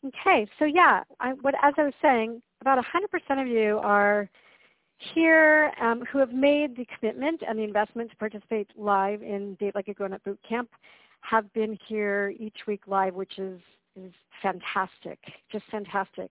Okay, so yeah, as I was saying, about 100% of you are here who have made the commitment and the investment to participate live in Date Like a Grown-Up Boot Camp have been here each week live, which is fantastic, just fantastic.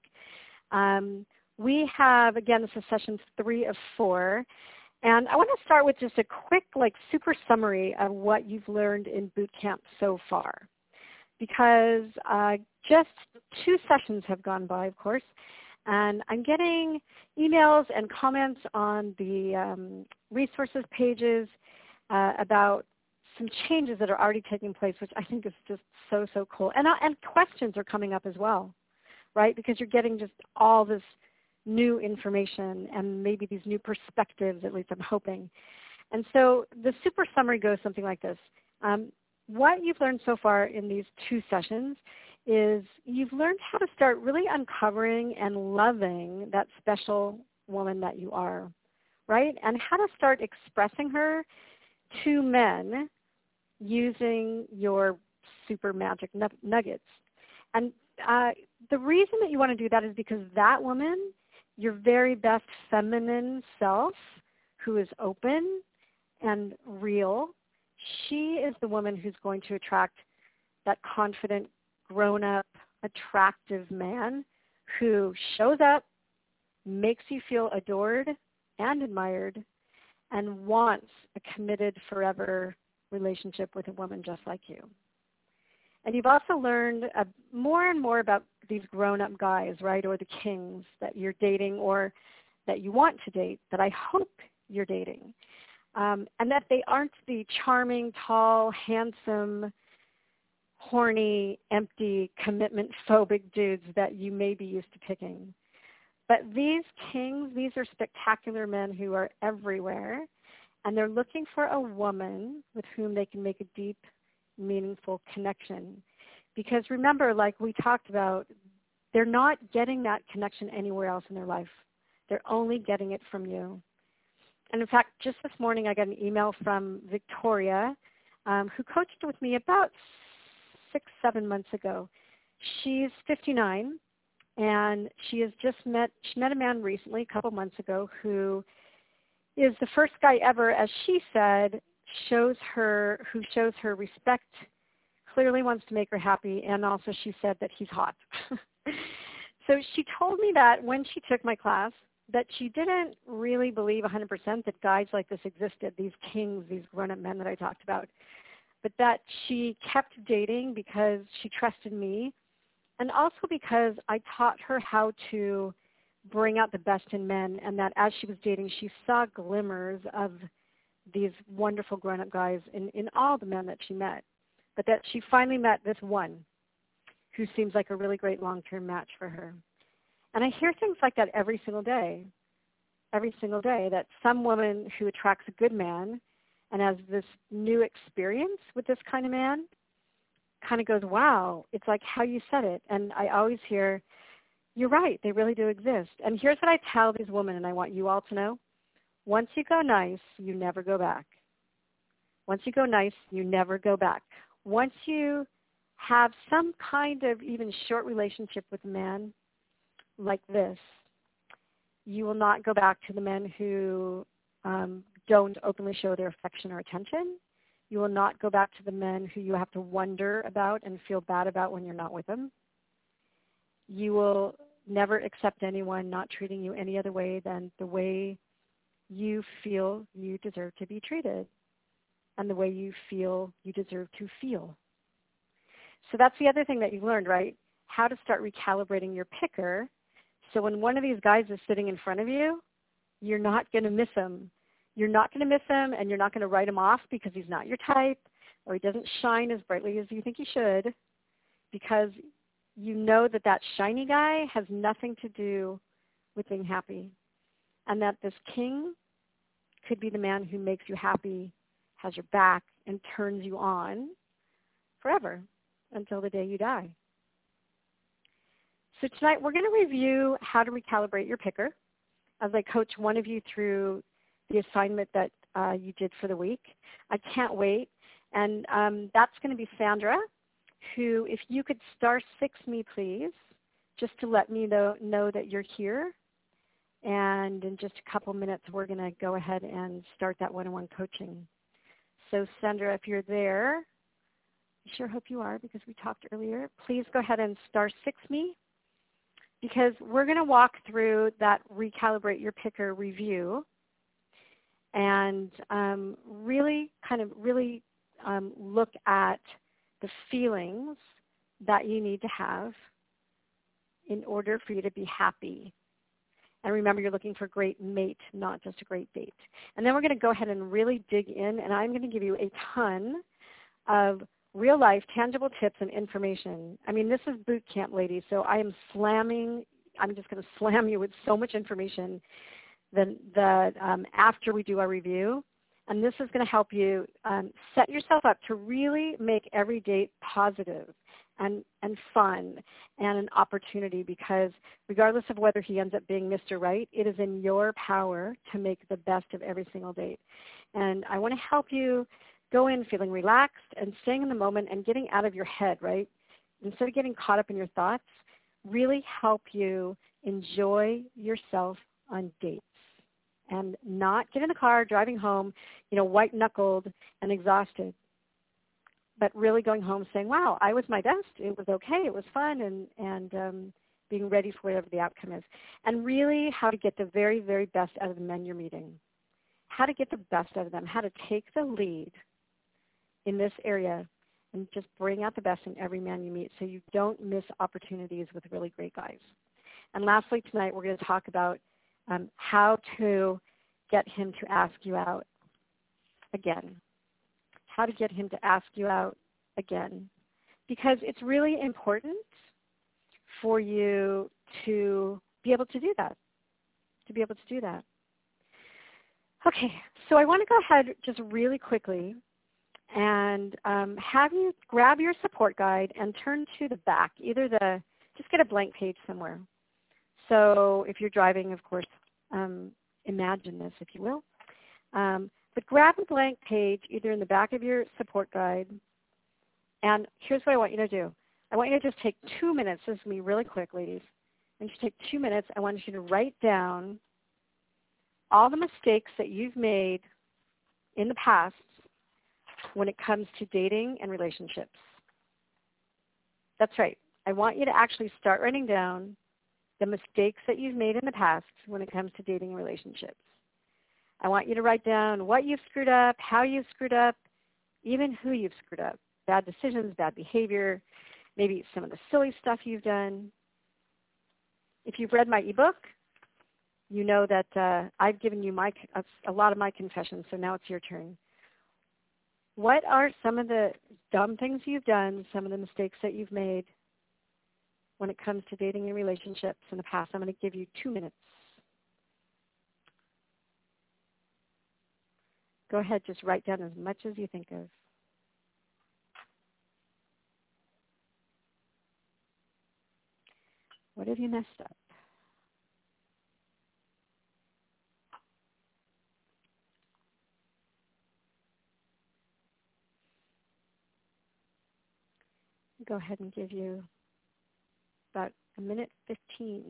We have, again, this is session 3 of 4, and I want to start with just a quick, super summary of what you've learned in boot camp so far, because just 2 sessions have gone by, of course, and I'm getting emails and comments on the resources pages about some changes that are already taking place, which I think is just so, so cool. And questions are coming up as well, right? Because you're getting just all this new information and maybe these new perspectives, at least I'm hoping. And so the super summary goes something like this. What you've learned so far in these 2 sessions is you've learned how to start really uncovering and loving that special woman that you are, right? And how to start expressing her to men using your super magic nuggets. And the reason that you want to do that is because that woman, your very best feminine self, who is open and real, she is the woman who's going to attract that confident, grown-up, attractive man who shows up, makes you feel adored and admired, and wants a committed forever relationship with a woman just like you. And you've also learned more and more about these grown-up guys, right, or the kings that you're dating or that you want to date, that I hope you're dating. And that they aren't the charming, tall, handsome, horny, empty, commitment-phobic dudes that you may be used to picking. But these kings, these are spectacular men who are everywhere, and they're looking for a woman with whom they can make a deep, meaningful connection. Because remember, like we talked about, they're not getting that connection anywhere else in their life. They're only getting it from you. And in fact, just this morning I got an email from Victoria, who coached with me about 6-7 months ago. She's 59, and she met a man recently, a couple months ago, who is the first guy ever, as she said, who shows her respect, clearly wants to make her happy, and also she said that he's hot. So she told me that when she took my class, that she didn't really believe 100% that guys like this existed, these kings, these grown-up men that I talked about, but that she kept dating because she trusted me, and also because I taught her how to bring out the best in men, and that as she was dating, she saw glimmers of these wonderful grown-up guys in all the men that she met, but that she finally met this one who seems like a really great long-term match for her. And I hear things like that every single day, that some woman who attracts a good man and has this new experience with this kind of man kind of goes, wow, it's like how you said it. And I always hear, you're right, they really do exist. And here's what I tell these women, and I want you all to know. Once you go nice, you never go back. Once you go nice, you never go back. Once you have some kind of even short relationship with a man like this, you will not go back to the men who don't openly show their affection or attention. You will not go back to the men who you have to wonder about and feel bad about when you're not with them. You will never accept anyone not treating you any other way than the way you feel you deserve to be treated and the way you feel you deserve to feel. So that's the other thing that you've learned, right? How to start recalibrating your picker so when one of these guys is sitting in front of you, you're not going to miss him. You're not going to miss him, and you're not going to write him off because he's not your type or he doesn't shine as brightly as you think he should, because you know that that shiny guy has nothing to do with being happy, and that this king could be the man who makes you happy, has your back, and turns you on forever until the day you die. So tonight we're going to review how to recalibrate your picker as I coach one of you through the assignment that you did for the week. I can't wait. And that's going to be Sandra, who, if you could star 6 me, please, just to let me know that you're here. And in just a couple minutes, we're going to go ahead and start that one-on-one coaching. So Sandra, if you're there, I sure hope you are because we talked earlier, please go ahead and *6 me, because we're going to walk through that Recalibrate Your Picker review and really look at the feelings that you need to have in order for you to be happy. And remember, you're looking for a great mate, not just a great date. And then we're going to go ahead and really dig in, and I'm going to give you a ton of real-life, tangible tips and information. I mean, this is boot camp, ladies, so I'm just going to slam you with so much information that after we do our review. And this is going to help you set yourself up to really make every date positive and fun and an opportunity, because regardless of whether he ends up being Mr. Right, it is in your power to make the best of every single date. And I want to help you go in feeling relaxed and staying in the moment and getting out of your head, right? Instead of getting caught up in your thoughts, really help you enjoy yourself on dates and not get in the car driving home, white-knuckled and exhausted, but really going home saying, wow, I was my best. It was okay. It was fun, and being ready for whatever the outcome is. And really how to get the very, very best out of the men you're meeting, how to get the best out of them, how to take the lead in this area and just bring out the best in every man you meet so you don't miss opportunities with really great guys. And lastly, tonight we're going to talk about how to get him to ask you out again. How to get him to ask you out again. Because it's really important for you to be able to do that. Okay, so I want to go ahead just really quickly and have you grab your support guide and turn to the back, just get a blank page somewhere. So if you're driving, of course, imagine this, if you will. But grab a blank page either in the back of your support guide, and here's what I want you to do. I want you to just take 2 minutes. This is going to be really quick, ladies. And just take 2 minutes. I want you to write down all the mistakes that you've made in the past when it comes to dating and relationships. That's right. I want you to actually start writing down the mistakes that you've made in the past when it comes to dating and relationships. I want you to write down what you've screwed up, how you've screwed up, even who you've screwed up. Bad decisions, bad behavior, maybe some of the silly stuff you've done. If you've read my ebook, you know that I've given you a lot of my confessions, so now it's your turn. What are some of the dumb things you've done, some of the mistakes that you've made when it comes to dating and relationships in the past? I'm going to give you 2 minutes. Go ahead, just write down as much as you think of. What have you messed up? Go ahead and give you about a minute 15.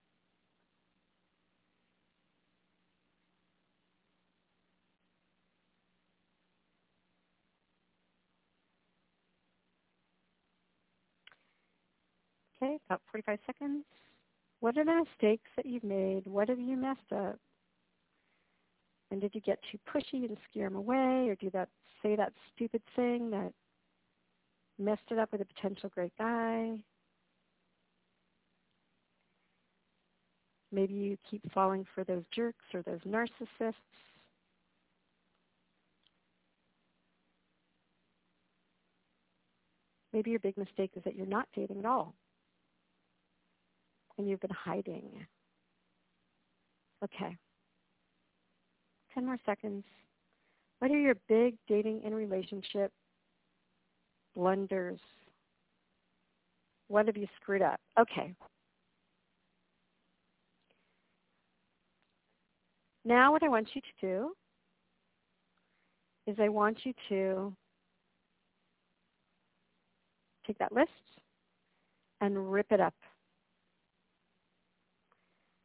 Okay, about 45 seconds. What are the mistakes that you've made? What have you messed up? And did you get too pushy and scare them away, or say that stupid thing that messed it up with a potential great guy? Maybe you keep falling for those jerks or those narcissists. Maybe your big mistake is that you're not dating at all, and you've been hiding. Okay. 10 more seconds. What are your big dating and relationship blunders? What have you screwed up? Okay. Now what I want you to do is I want you to take that list and rip it up.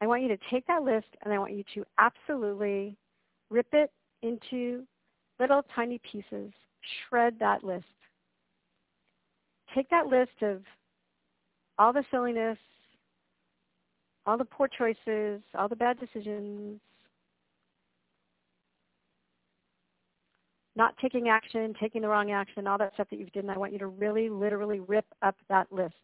I want you to take that list and I want you to absolutely rip it into little tiny pieces. Shred that list. Take that list of all the silliness, all the poor choices, all the bad decisions, not taking action, taking the wrong action, all that stuff that you've done. I want you to really, literally rip up that list.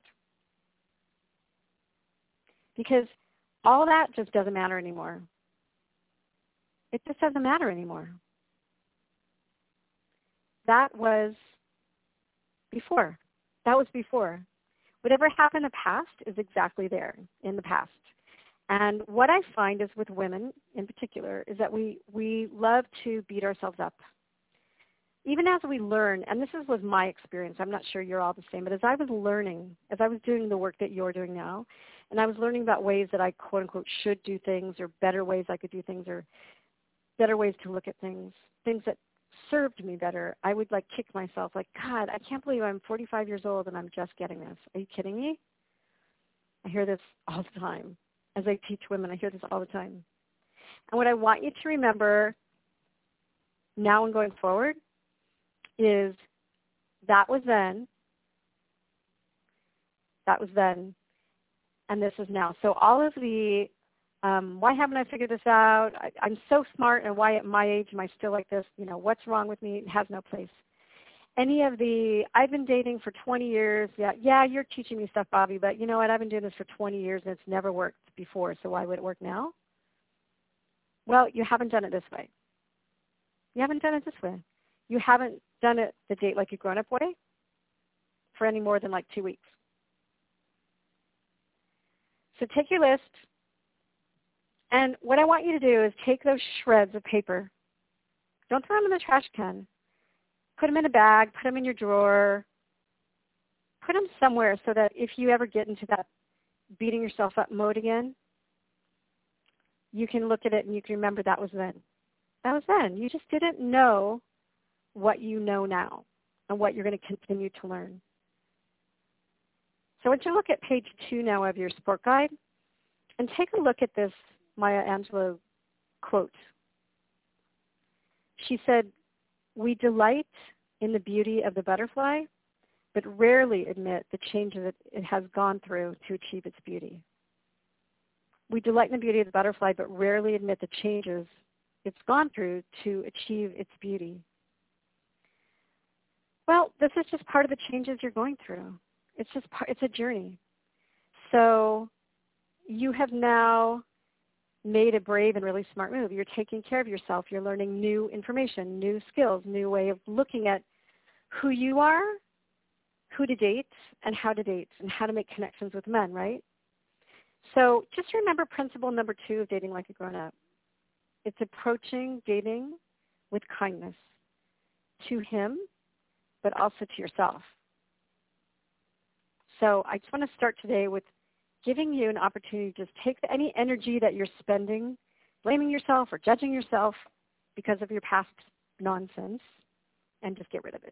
Because all that just doesn't matter anymore. It just doesn't matter anymore. That was before. That was before. Whatever happened in the past is exactly there in the past. And what I find is with women in particular is that we love to beat ourselves up. Even as we learn, and this was my experience, I'm not sure you're all the same, but as I was learning, as I was doing the work that you're doing now, and I was learning about ways that I quote unquote should do things, or better ways I could do things, or better ways to look at things, things that served me better, I would like kick myself like, God, I can't believe I'm 45 years old and I'm just getting this. Are you kidding me? I hear this all the time. As I teach women, I hear this all the time. And what I want you to remember now and going forward is that was then, and this is now. So all of the, why haven't I figured this out? I'm so smart, and why at my age am I still like this? You know, what's wrong with me? It has no place. Any of the, I've been dating for 20 years. Yeah, you're teaching me stuff, Bobby, but you know what? I've been doing this for 20 years, and it's never worked before, so why would it work now? Well, you haven't done it this way. You haven't done it this way. You haven't done it the date like a grown-up way for any more than like 2 weeks. So take your list, and what I want you to do is take those shreds of paper. Don't throw them in the trash can. Put them in a bag. Put them in your drawer. Put them somewhere so that if you ever get into that beating yourself up mode again, you can look at it and you can remember that was then. That was then. You just didn't know what you know now and what you're going to continue to learn. So I want you to look at page 2 now of your support guide and take a look at this Maya Angelou quote. She said, "We delight in the beauty of the butterfly, but rarely admit the changes that it has gone through to achieve its beauty." We delight in the beauty of the butterfly, but rarely admit the changes it's gone through to achieve its beauty. Well, this is just part of the changes you're going through. It's a journey. So you have now made a brave and really smart move. You're taking care of yourself. You're learning new information, new skills, new way of looking at who you are, who to date, and how to make connections with men, right? So just remember principle number 2 of dating like a grown-up. It's approaching dating with kindness to him, but also to yourself. So I just want to start today with giving you an opportunity to just take any energy that you're spending, blaming yourself or judging yourself because of your past nonsense, and just get rid of it.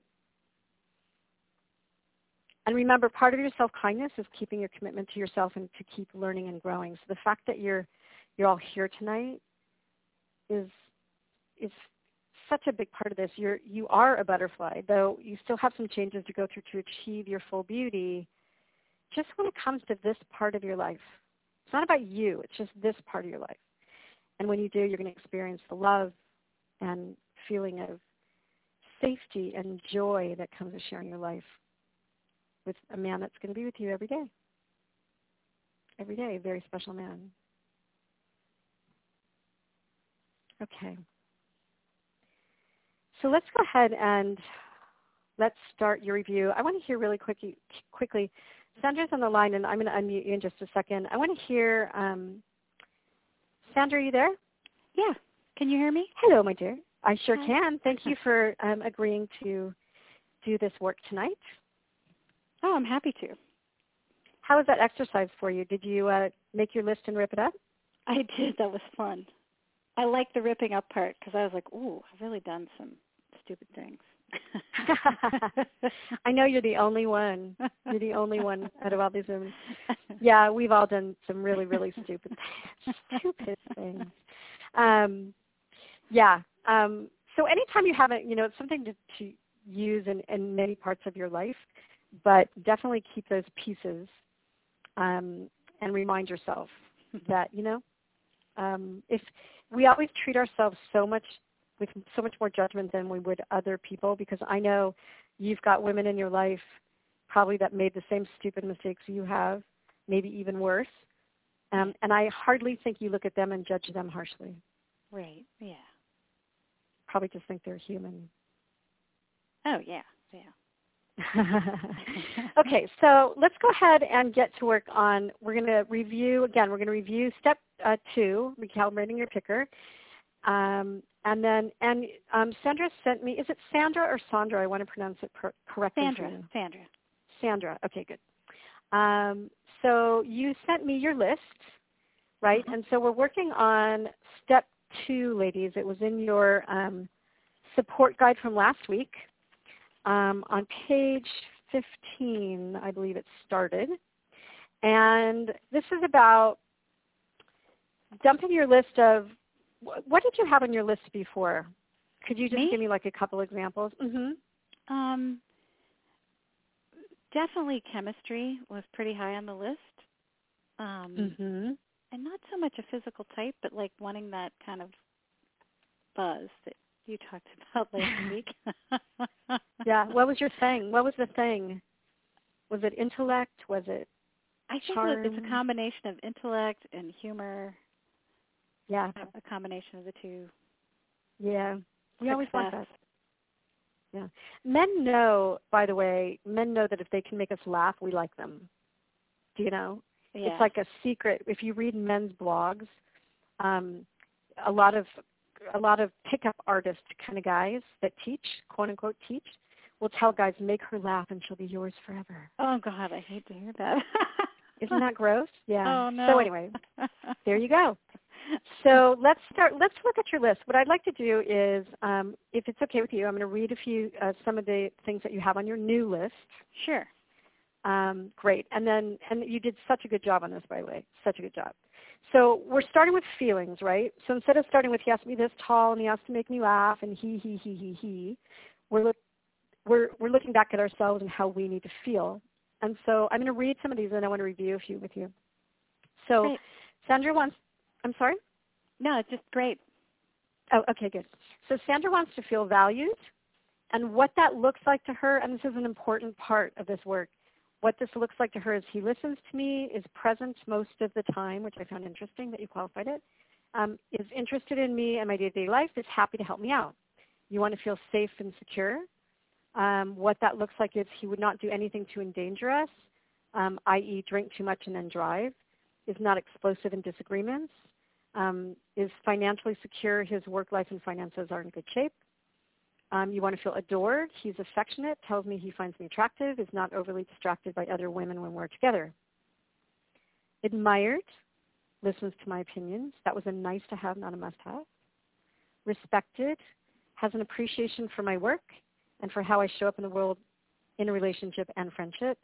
And remember, part of your self-kindness is keeping your commitment to yourself and to keep learning and growing. So the fact that you're all here tonight is such a big part of this. You are a butterfly, though you still have some changes to go through to achieve your full beauty. Just when it comes to this part of your life, it's not about you. It's just this part of your life. And when you do, you're going to experience the love and feeling of safety and joy that comes with sharing your life with a man that's going to be with you every day. Every day, a very special man. Okay. So let's go ahead and let's start your review. I want to hear really quickly. Sandra's on the line, and I'm going to unmute you in just a second. I want to hear, Sandra, are you there? Yeah. Can you hear me? Hello, my dear. I sure Hi. can. Thank you for agreeing to do this work tonight. Oh, I'm happy to. How was that exercise for you? Did you make your list and rip it up? I did. That was fun. I like the ripping up part because I was like, ooh, I've really done some stupid things. I know you're the only one. You're the only one out of all these women. Yeah, we've all done some really, really stupid things. Yeah. So anytime you have it, it's something to use in many parts of your life, but definitely keep those pieces and remind yourself that, if we always treat ourselves with so much more judgment than we would other people, because I know you've got women in your life probably that made the same stupid mistakes you have, maybe even worse. And I hardly think you look at them and judge them harshly. Right, yeah. Probably just think they're human. Oh, yeah. Okay, so let's go ahead and get to work on, we're going to review step 2, recalibrating your picker. And Sandra sent me, is it Sandra or Sandra? I want to pronounce it correctly. Sandra, okay, good. So you sent me your list, right? And so we're working on step 2, ladies. It was in your support guide from last week. On page 15, I believe it started. And this is about dumping your list of, what did you have on your list before? Could you just give me like a couple examples? Mm-hmm. Definitely chemistry was pretty high on the list. And not so much a physical type, but like wanting that kind of buzz that you talked about last week. Yeah. What was your thing? What was the thing? Was it intellect? Was it charm? I think it's a combination of intellect and humor. Yeah. A combination of the two. Yeah. We always want that. Yeah. Men know, by the way, that if they can make us laugh, we like them. Do you know? Yeah. It's like a secret. If you read men's blogs, a lot of pickup artist kind of guys that teach, quote unquote teach, will tell guys, make her laugh and she'll be yours forever. Oh God, I hate to hear that. Isn't that gross? Yeah. Oh no. So anyway, there you go. So let's look at your list. What I'd like to do is, if it's okay with you, I'm going to read some of the things that you have on your new list. Sure. Great. And you did such a good job on this, by the way. Such a good job. So we're starting with feelings, right? So instead of starting with he has to be this tall and he has to make me laugh and he, we're looking back at ourselves and how we need to feel. And so I'm going to read some of these and I want to review a few with you. So Great. Sandra wants, I'm sorry? No, it's just great. Oh, okay, good. So Sandra wants to feel valued, and what that looks like to her, and this is an important part of this work, what this looks like to her is he listens to me, is present most of the time, which I found interesting that you qualified it, is interested in me and my day-to-day life, is happy to help me out. You want to feel safe and secure. What that looks like is he would not do anything to endanger us, i.e. drink too much and then drive, is not explosive in disagreements, is financially secure, his work life and finances are in good shape. You want to feel adored. He's affectionate, tells me he finds me attractive, is not overly distracted by other women when we're together. Admired, listens to my opinions. That was a nice to have, not a must have. Respected, has an appreciation for my work and for how I show up in the world in a relationship and friendships.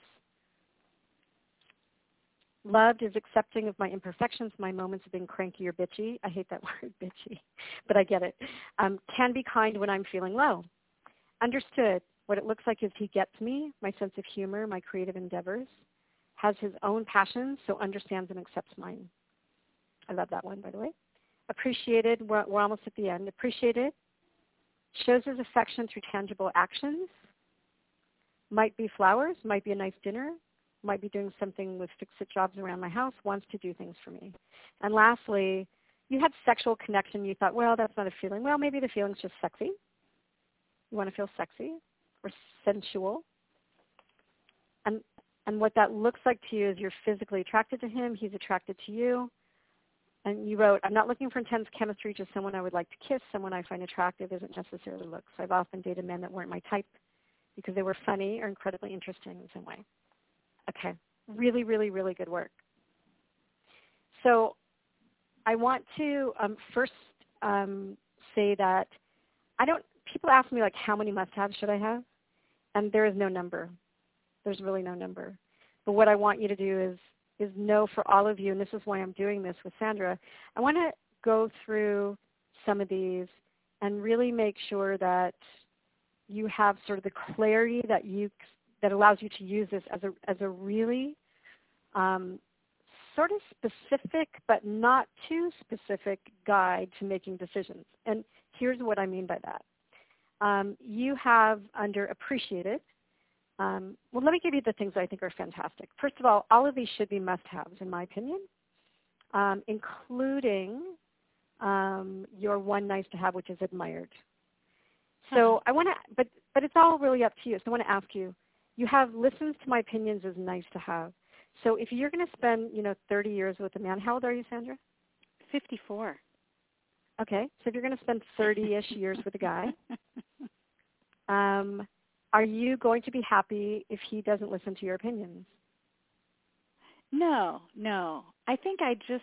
Loved is accepting of my imperfections, my moments of being cranky or bitchy. I hate that word, bitchy, but I get it. Can be kind when I'm feeling low. Understood. What it looks like is he gets me, my sense of humor, my creative endeavors. Has his own passions, so understands and accepts mine. I love that one, by the way. Appreciated. We're almost at the end. Appreciated. Shows his affection through tangible actions. Might be flowers, might be a nice dinner, might be doing something with fix-it jobs around my house, wants to do things for me. And lastly, you had sexual connection. You thought, well, that's not a feeling. Well, maybe the feeling's just sexy. You want to feel sexy or sensual. And what that looks like to you is you're physically attracted to him. He's attracted to you. And you wrote, I'm not looking for intense chemistry, just someone I would like to kiss. Someone I find attractive isn't necessarily looks. I've often dated men that weren't my type because they were funny or incredibly interesting in some way. Okay, really, really, really good work. So I want to first say that people ask me like how many must-haves should I have, and there is no number. There's really no number. But what I want you to do is know for all of you, and this is why I'm doing this with Sandra, I want to go through some of these and really make sure that you have sort of the clarity that allows you to use this as a really sort of specific but not too specific guide to making decisions. And here's what I mean by that. You have under appreciated. Well, let me give you the things I think are fantastic. First of all of these should be must-haves in my opinion, including your one nice to have, which is admired. So I want to, but it's all really up to you. So I want to ask you, you have listens to my opinions as nice to have. So if you're going to spend, 30 years with a man, how old are you, Sandra? 54. Okay, so if you're going to spend 30-ish years with a guy, are you going to be happy if he doesn't listen to your opinions? No. I think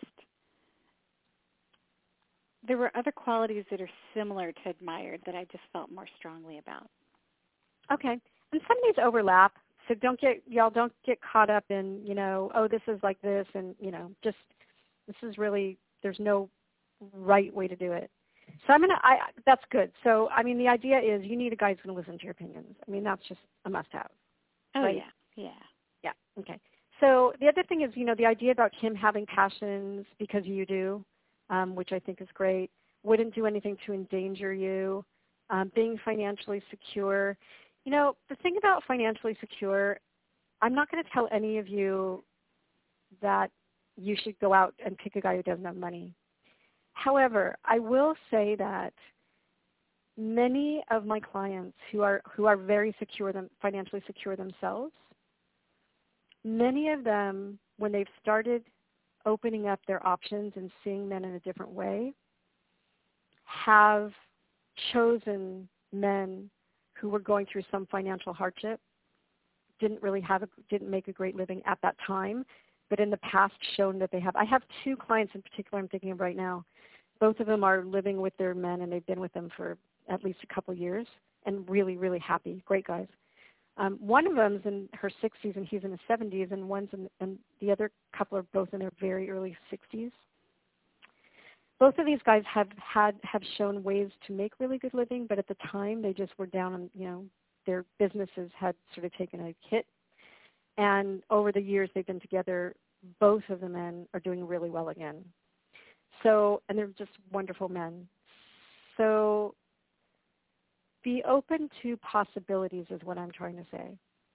there were other qualities that are similar to admired that I just felt more strongly about. Okay. And some of these overlap, so don't get caught up in, this is like this and, just this is really, there's no right way to do it. So that's good. So, the idea is you need a guy who's going to listen to your opinions. That's just a must-have. Oh, right? Yeah, okay. So the other thing is, the idea about him having passions because you do, which I think is great, wouldn't do anything to endanger you, being financially secure. The thing about financially secure, I'm not going to tell any of you that you should go out and pick a guy who doesn't have money. However, I will say that many of my clients who are very secure, financially secure themselves, many of them, when they've started opening up their options and seeing men in a different way, have chosen men who were going through some financial hardship, didn't make a great living at that time, but in the past shown that they have. I have two clients in particular I'm thinking of right now. Both of them are living with their men, and they've been with them for at least a couple years, and really, really happy. Great guys. One of them's in her 60s, and he's in his 70s, and the other couple are both in their very early 60s. Both of these guys have shown ways to make really good living, but at the time they just were down on, their businesses had sort of taken a hit. And over the years they've been together, both of the men are doing really well again. So, and they're just wonderful men. So be open to possibilities is what I'm trying to say.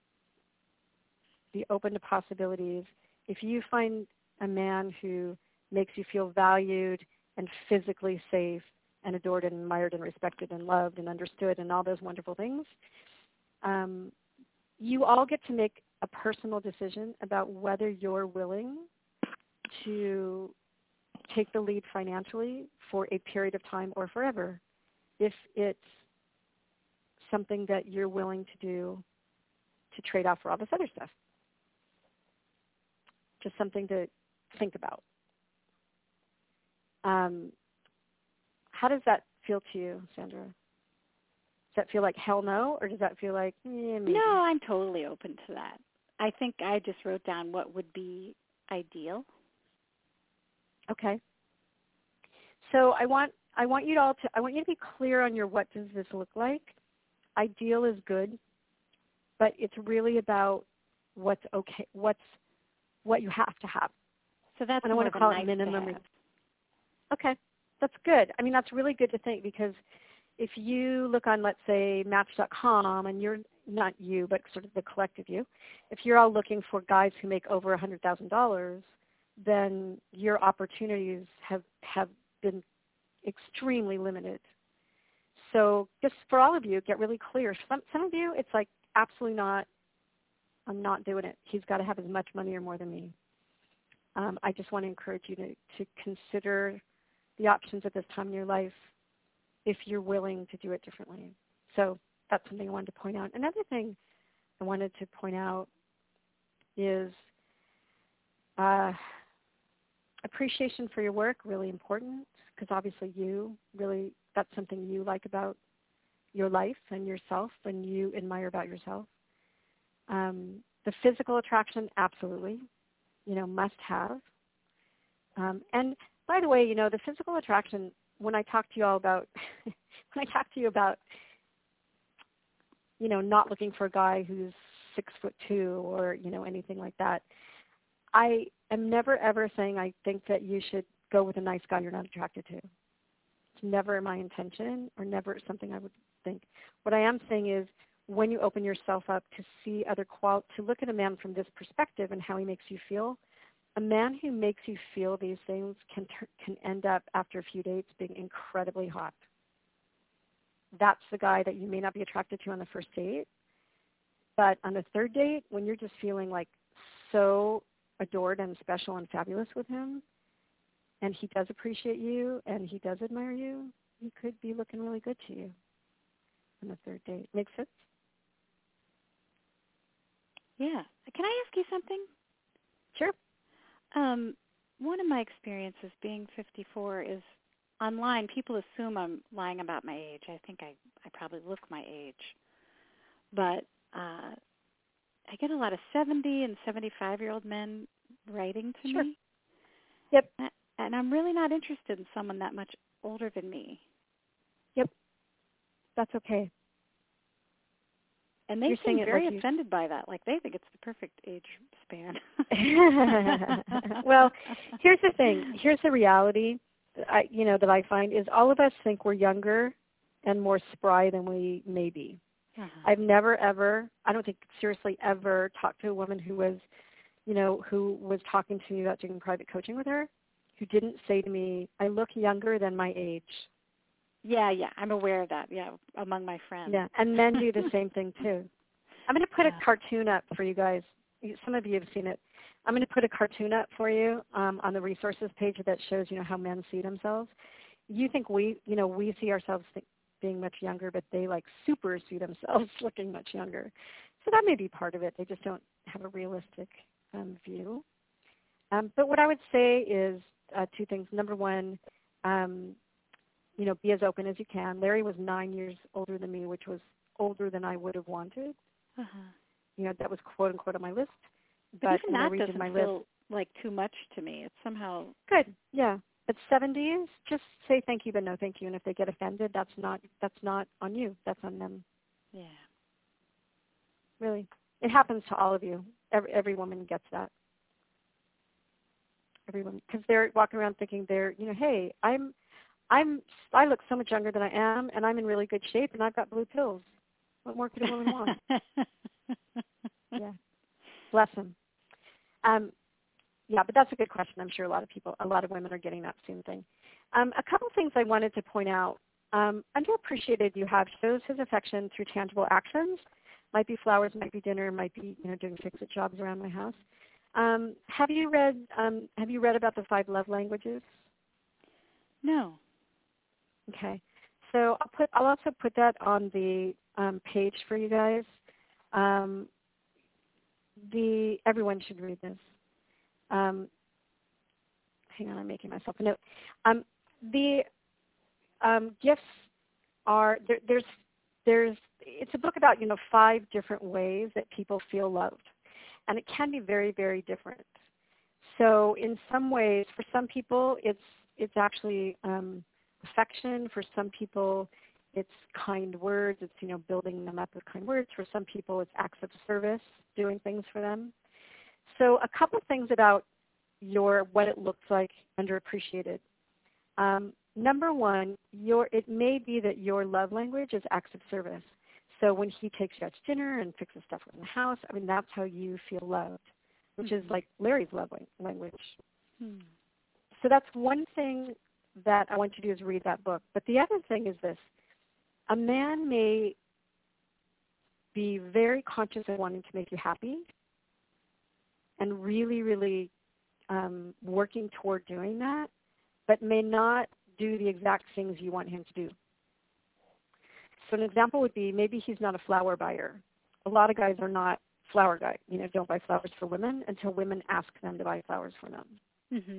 Be open to possibilities. If you find a man who makes you feel valued and physically safe and adored and admired and respected and loved and understood and all those wonderful things, you all get to make a personal decision about whether you're willing to take the lead financially for a period of time or forever. If it's something that you're willing to do to trade off for all this other stuff. Just something to think about. How does that feel to you, Sandra? Does that feel like hell no, or does that feel like, maybe? No, I'm totally open to that. I think I just wrote down what would be ideal. Okay. So I want you to be clear on your what does this look like. Ideal is good, but it's really about what's okay, what you have to have. So that's and I want to call it minimum. Okay, that's good. That's really good to think, because if you look on, let's say, Match.com, and you're not you, but sort of the collective you, if you're all looking for guys who make over $100,000, then your opportunities have been extremely limited. So just for all of you, get really clear. Some of you, it's like, absolutely not, I'm not doing it. He's got to have as much money or more than me. I just want to encourage you to consider the options at this time in your life if you're willing to do it differently. So that's something I wanted to point out. Another thing I wanted to point out is appreciation for your work, really important, because obviously that's something you like about your life and yourself and you admire about yourself. The physical attraction, absolutely, must have. And by the way, the physical attraction, when I talk to you all about, when I talk to you about, not looking for a guy who's 6'2" or, anything like that, I am never ever saying I think that you should go with a nice guy you're not attracted to. It's never my intention or never something I would think. What I am saying is when you open yourself up to see to look at a man from this perspective and how he makes you feel, a man who makes you feel these things can end up after a few dates being incredibly hot. That's the guy that you may not be attracted to on the first date, but on the third date, when you're just feeling like so adored and special and fabulous with him, and he does appreciate you and he does admire you, he could be looking really good to you on the third date. Make sense? Yeah. Can I ask you something? Sure. One of my experiences being 54 is online, people assume I'm lying about my age. I think I probably look my age. But I get a lot of 70 and 75-year-old men writing to Sure. me. Yep. And I'm really not interested in someone that much older than me. Yep. That's okay. And they seem very offended by that. Like they think it's the perfect age span. Well, here's the thing. Here's the reality that I find is all of us think we're younger and more spry than we may be. Uh-huh. I've never ever, I don't think seriously ever talked to a woman who was talking to me about doing private coaching with her, who didn't say to me, I look younger than my age. Yeah, I'm aware of that, among my friends. Yeah, and men do the same thing too. I'm going to put a cartoon up for you guys. Some of you have seen it. I'm going to put a cartoon up for you on the resources page that shows, how men see themselves. You think we see ourselves being much younger, but they super see themselves looking much younger. So that may be part of it. They just don't have a realistic view. But what I would say is two things. Number one, be as open as you can. Larry was 9 years older than me, which was older than I would have wanted. Uh-huh. That was quote unquote on my list. But even that doesn't feel like too much to me. It's somehow good. Yeah. But 70s, just say thank you, but no thank you. And if they get offended, that's not on you. That's on them. Yeah. Really, it happens to all of you. Every woman gets that. Everyone, because they're walking around thinking hey, I look so much younger than I am, and I'm in really good shape, and I've got blue pills. What more could a woman want? Yeah, bless them. Yeah, but that's a good question. I'm sure a lot of women are getting that same thing. A couple things I wanted to point out. Underappreciated you have shows his affection through tangible actions. Might be flowers, might be dinner, might be doing fix-it jobs around my house. Have you read about the 5 love languages? No. Okay. So I'll also put that on the page for you guys. Everyone should read this. Hang on, I'm making myself a note. The gifts are it's a book about 5 different ways that people feel loved, and it can be very, very different. So in some ways, for some people, it's actually affection. For some people, it's kind words. It's building them up with kind words. For some people, it's acts of service, doing things for them. So a couple things about what it looks like underappreciated. Number one, it may be that your love language is acts of service. So when he takes you out to dinner and fixes stuff in the house, that's how you feel loved, which is like Larry's love language. So that's one thing that I want you to do is read that book. But the other thing is this. A man may be very conscious of wanting to make you happy and really, really working toward doing that, but may not do the exact things you want him to do. So an example would be maybe he's not a flower buyer. A lot of guys are not flower guys. Don't buy flowers for women until women ask them to buy flowers for them. Mm-hmm.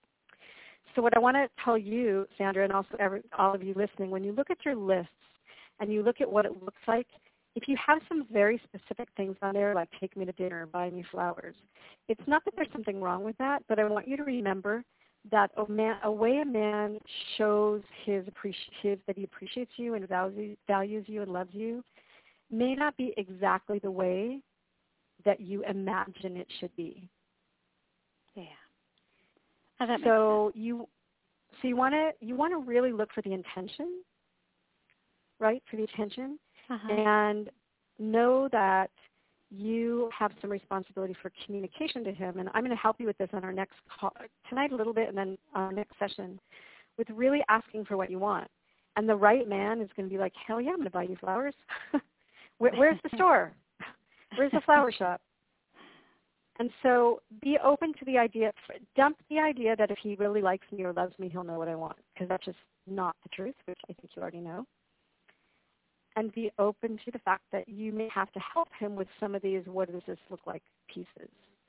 So what I want to tell you, Sandra, and also all of you listening, when you look at your lists, and you look at what it looks like, if you have some very specific things on there, like take me to dinner, buy me flowers, it's not that there's something wrong with that, but I want you to remember that a way a man shows that he appreciates you and values you and loves you may not be exactly the way that you imagine it should be. Yeah. Oh, that makes So sense. you want to really look for the intention, right? For the attention, and know that you have some responsibility for communication to him. And I'm going to help you with this on our next call tonight a little bit, and then our next session, with really asking for what you want. And the right man is going to be like, hell yeah, I'm going to buy you flowers. Where's the store? Where's the flower shop? And so be open to the idea, dump the idea that if he really likes me or loves me, he'll know what I want, because that's just not the truth, which I think you already know. And be open to the fact that you may have to help him with some of these what does this look like pieces.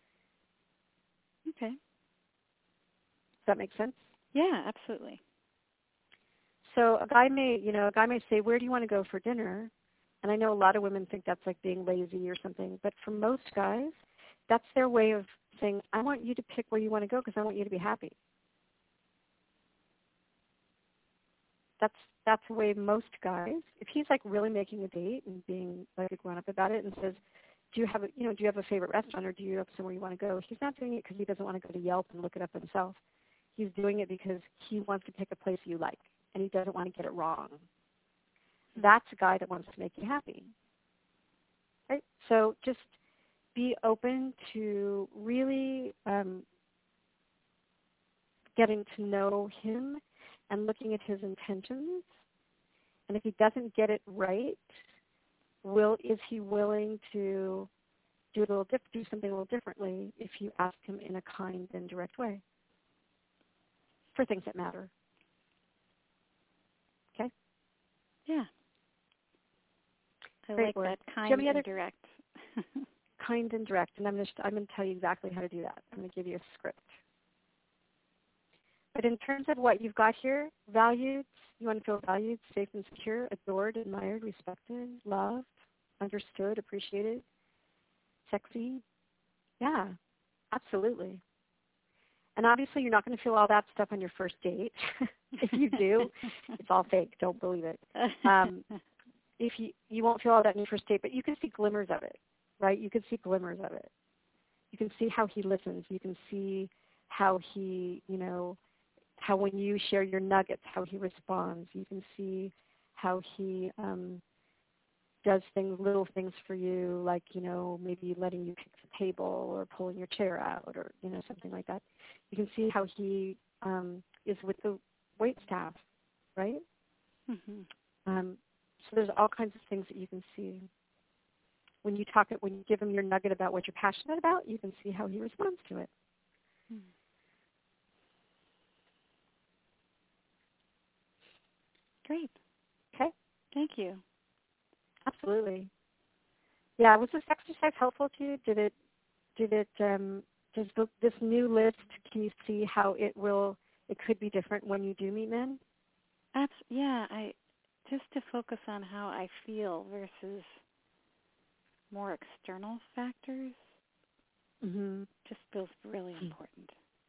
Okay. Does that make sense? Yeah, absolutely. So a guy may say, where do you want to go for dinner? And I know a lot of women think that's like being lazy or something, but for most guys, that's their way of saying, I want you to pick where you want to go because I want you to be happy. That's the way most guys, if he's like really making a date and being like a grown up about it and says, do you have a favorite restaurant or do you have somewhere you want to go? He's not doing it because he doesn't want to go to Yelp and look it up himself. He's doing it because he wants to pick a place you like and he doesn't want to get it wrong. That's a guy that wants to make you happy. Right? So just be open to really getting to know him and looking at his intentions. And if he doesn't get it right, is he willing to do something a little differently if you ask him in a kind and direct way for things that matter? Okay? Yeah. I Great like word. that, kind Do you have and direct. kind and direct, and I'm going to tell you exactly how to do that. I'm going to give you a script. But in terms of what you've got here, valued, you want to feel valued, safe and secure, adored, admired, respected, loved, understood, appreciated, sexy. Yeah, absolutely. And obviously you're not going to feel all that stuff on your first date. If you do, it's all fake. Don't believe it. If you won't feel all that in your first date, but you can see glimmers of it, right? You can see glimmers of it. You can see how he listens. You can see how he, how when you share your nuggets, how he responds. You can see how he does little things for you, like, maybe letting you pick the table or pulling your chair out or, something like that. You can see how he is with the wait staff, right? Mm-hmm. So there's all kinds of things that you can see. When you give him your nugget about what you're passionate about, you can see how he responds to it. Great. Okay? Thank you. Absolutely. Yeah, was this exercise helpful to you? Does this new list, can you see how it could be different when you do meet men? Yeah, just to focus on how I feel versus more external factors just feels really important.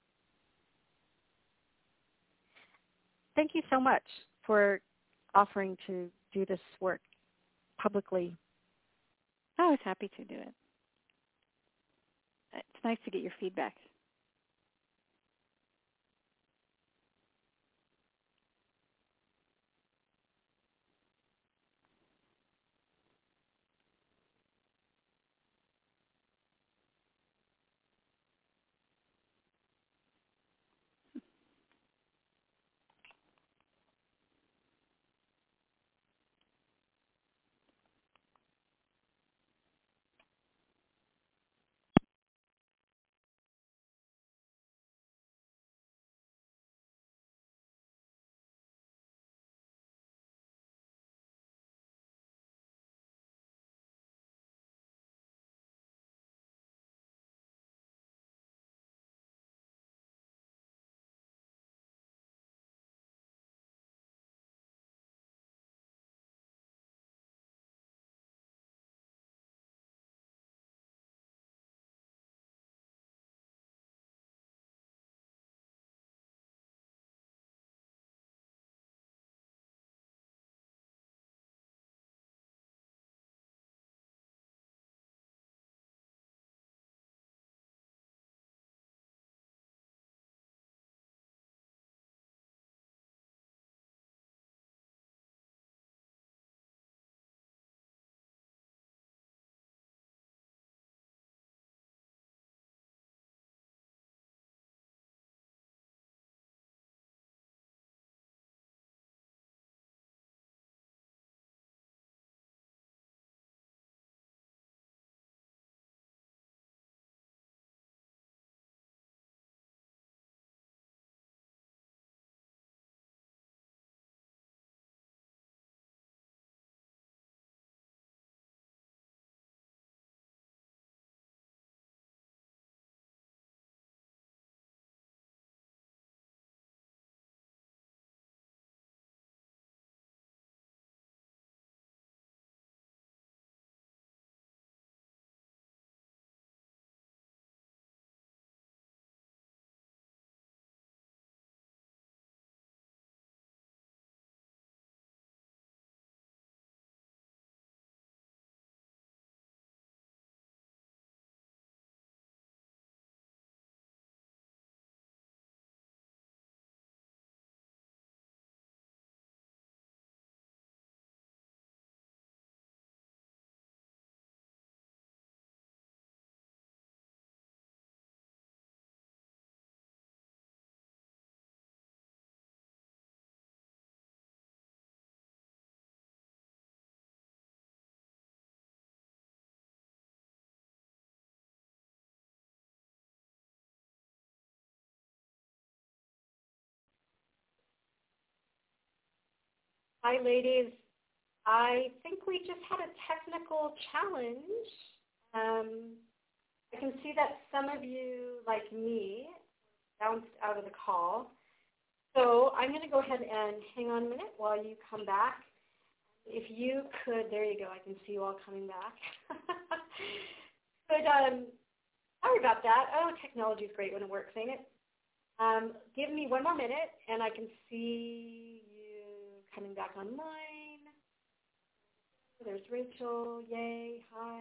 Thank you so much for offering to do this work publicly. I was happy to do it. It's nice to get your feedback. Hi, ladies. I think we just had a technical challenge. I can see that some of you, like me, bounced out of the call. So I'm going to go ahead and hang on a minute while you come back. If you could, there you go, I can see you all coming back. Sorry about that. Oh, technology is great when it works, ain't it? Give me one more minute, and I can see you coming back online. There's Rachel. Yay. Hi.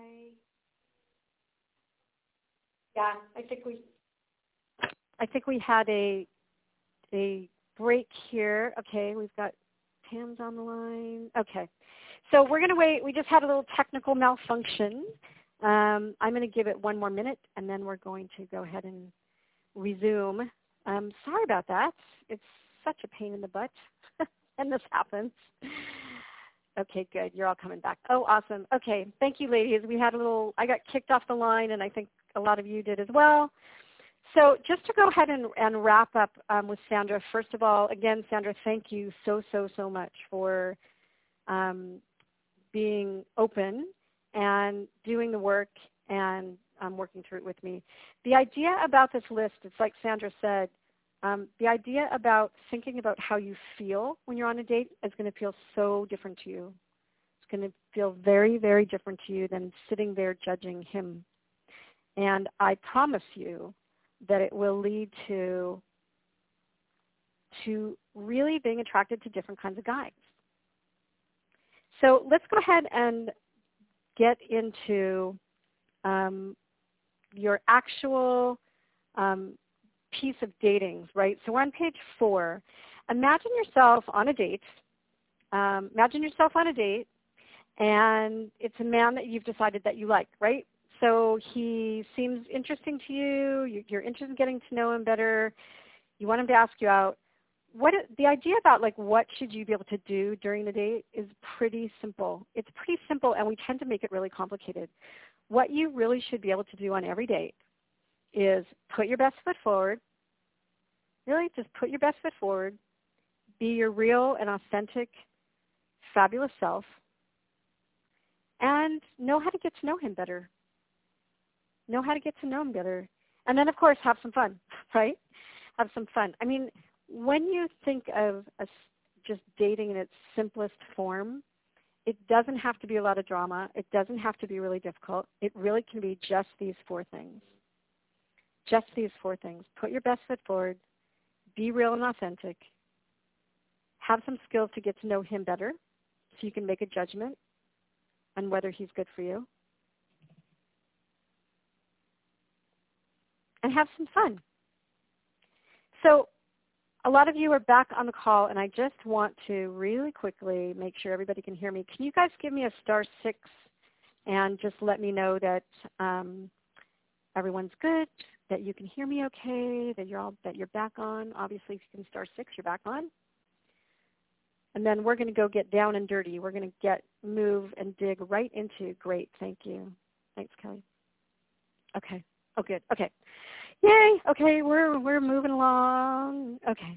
Yeah, I think we had a break here. Okay, we've got Pam's on the line. Okay, so we're going to wait. We just had a little technical malfunction. I'm going to give it one more minute, and then we're going to go ahead and resume. Sorry about that. It's such a pain in the butt, and this happens. Okay, good. You're all coming back. Oh, awesome. Okay, thank you, ladies. I got kicked off the line, and I think a lot of you did as well. So just to go ahead and wrap up with Sandra, first of all, again, Sandra, thank you so much for being open and doing the work and working through it with me. The idea about this list, it's like Sandra said, the idea about thinking about how you feel when you're on a date is going to feel so different to you. It's going to feel very, very different to you than sitting there judging him. And I promise you that it will lead to really being attracted to different kinds of guys. So let's go ahead and get into your actual piece of datings, right? So we're on page 4. Imagine yourself on a date. And it's a man that you've decided that you like, right? So he seems interesting to you. You're interested in getting to know him better. You want him to ask you out. The idea about what should you be able to do during the date is pretty simple. It's pretty simple, and we tend to make it really complicated. What you really should be able to do on every date is put your best foot forward. Really, just put your best foot forward. Be your real and authentic, fabulous self, and know how to get to know him better. And then, of course, have some fun, right? Have some fun. I mean, when you think of just dating in its simplest form, it doesn't have to be a lot of drama. It doesn't have to be really difficult. It really can be just these 4 things. Just these 4 things. Put your best foot forward. Be real and authentic. Have some skills to get to know him better so you can make a judgment on whether he's good for you. And have some fun. So a lot of you are back on the call, and I just want to really quickly make sure everybody can hear me. Can you guys give me a *6 and just let me know that everyone's good, that you can hear me okay, that you're back on? Obviously, if you can *6, you're back on. And then we're going to go get down and dirty. We're going to move and dig right into. Great, thank you. Thanks, Kelly. Okay. Oh, good. Okay. Yay. Okay, we're moving along. Okay.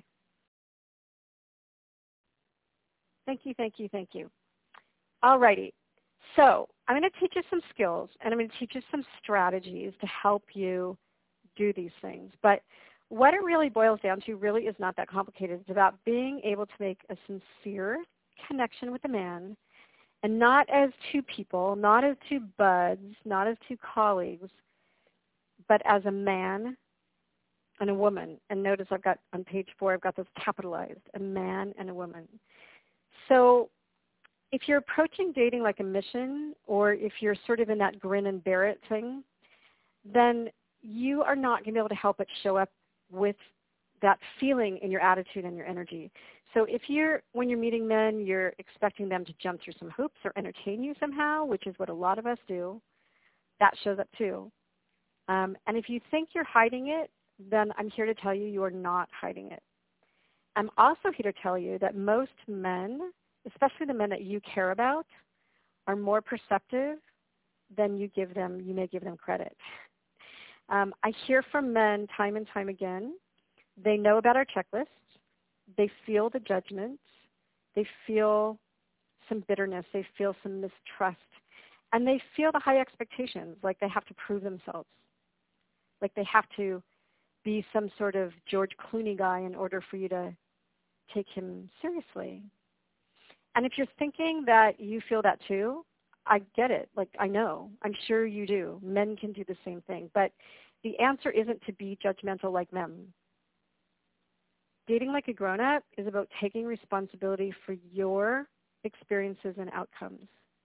Thank you. All righty. So I'm going to teach you some skills, and I'm going to teach you some strategies to help you do these things. But what it really boils down to really is not that complicated. It's about being able to make a sincere connection with a man, and not as 2 people, not as 2 buds, not as 2 colleagues, but as a man and a woman. And notice I've got on page 4, I've got this capitalized, a man and a woman. So if you're approaching dating like a mission, or if you're sort of in that grin and bear it thing, then you are not going to be able to help but show up with that feeling in your attitude and your energy. So when you're meeting men, you're expecting them to jump through some hoops or entertain you somehow, which is what a lot of us do, that shows up too. And if you think you're hiding it, then I'm here to tell you you are not hiding it. I'm also here to tell you that most men, especially the men that you care about, are more perceptive than you may give them credit. I hear from men time and time again. They know about our checklists. They feel the judgments. They feel some bitterness. They feel some mistrust. And they feel the high expectations, like they have to prove themselves, like they have to be some sort of George Clooney guy in order for you to take him seriously. And if you're thinking that you feel that too, I get it. Like, I know. I'm sure you do. Men can do the same thing. But the answer isn't to be judgmental like them. Dating like a grown-up is about taking responsibility for your experiences and outcomes.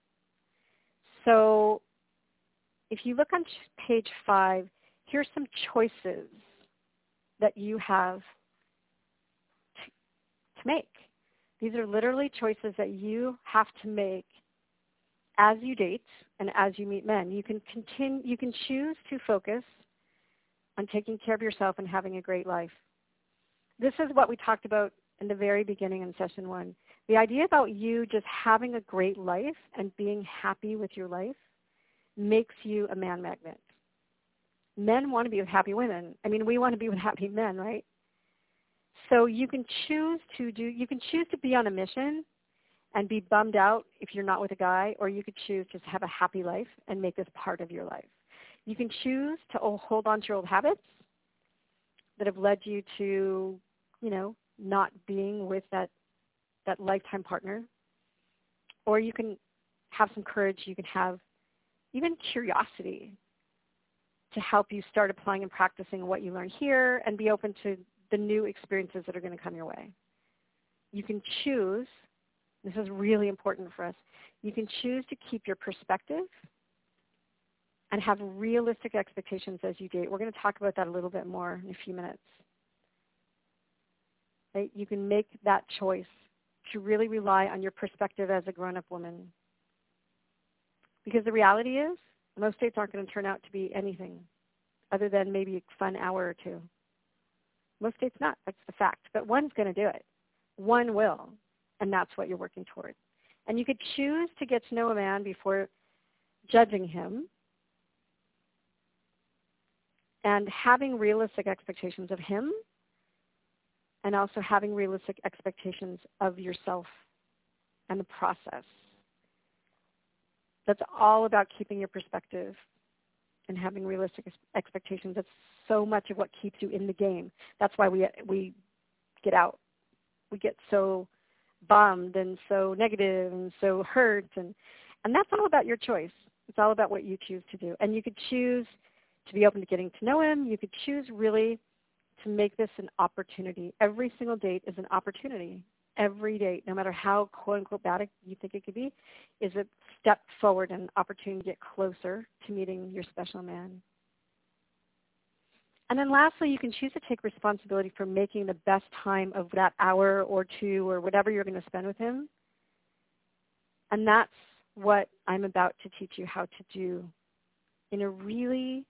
So if you look on page 5, here's some choices that you have to make. These are literally choices that you have to make as you date and as you meet men. You can choose to focus on taking care of yourself and having a great life. This is what we talked about in the very beginning in session 1. The idea about you just having a great life and being happy with your life makes you a man magnet. Men want to be with happy women. I mean, we want to be with happy men, right? So you can choose to be on a mission and be bummed out if you're not with a guy, or you could choose just to have a happy life and make this part of your life. You can choose to hold on to your old habits that have led you to, not being with that lifetime partner. Or you can have some courage. You can have even curiosity to help you start applying and practicing what you learn here and be open to the new experiences that are going to come your way. You can choose, this is really important for us, you can choose to keep your perspective and have realistic expectations as you date. We're going to talk about that a little bit more in a few minutes. Right? You can make that choice to really rely on your perspective as a grown-up woman. Because the reality is, most dates aren't going to turn out to be anything other than maybe a fun hour or two. Most dates not. That's the fact. But one's going to do it. One will. And that's what you're working toward. And you could choose to get to know a man before judging him and having realistic expectations of him and also having realistic expectations of yourself and the process. That's all about keeping your perspective and having realistic expectations. That's so much of what keeps you in the game. That's why we get out. We get so bummed and so negative and so hurt. And that's all about your choice. It's all about what you choose to do. And you could choose to be open to getting to know him. You could choose really to make this an opportunity. Every single date is an opportunity. Every date, no matter how quote-unquote bad you think it could be, is a step forward and an opportunity to get closer to meeting your special man. And then lastly, you can choose to take responsibility for making the best time of that hour or two or whatever you're going to spend with him. And that's what I'm about to teach you how to do in a really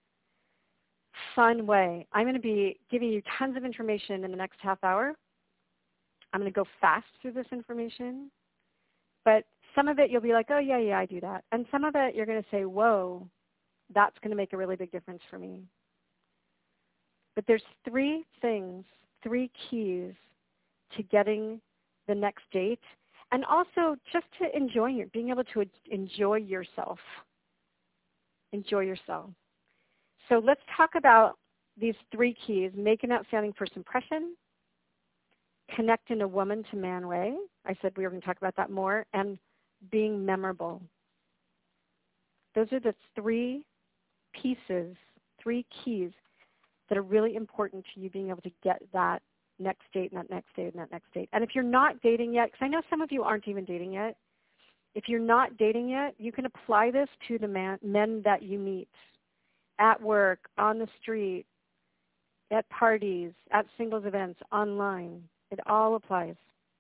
fun way. I'm going to be giving you tons of information in the next half hour. I'm going to go fast through this information, but some of it you'll be like, oh, yeah, I do that. And some of it you're going to say, whoa, that's going to make a really big difference for me. But there's 3 things, 3 keys to getting the next date, and also just to being able to enjoy yourself. Enjoy yourself. So let's talk about these 3 keys: make an outstanding first impression, connect in a woman-to-man way. I said we were going to talk about that more. And being memorable. Those are the 3 pieces, 3 keys that are really important to you being able to get that next date and that next date and that next date. And if you're not dating yet, because I know some of you aren't even dating yet, if you're not dating yet, you can apply this to the men that you meet at work, on the street, at parties, at singles events, online. It all applies.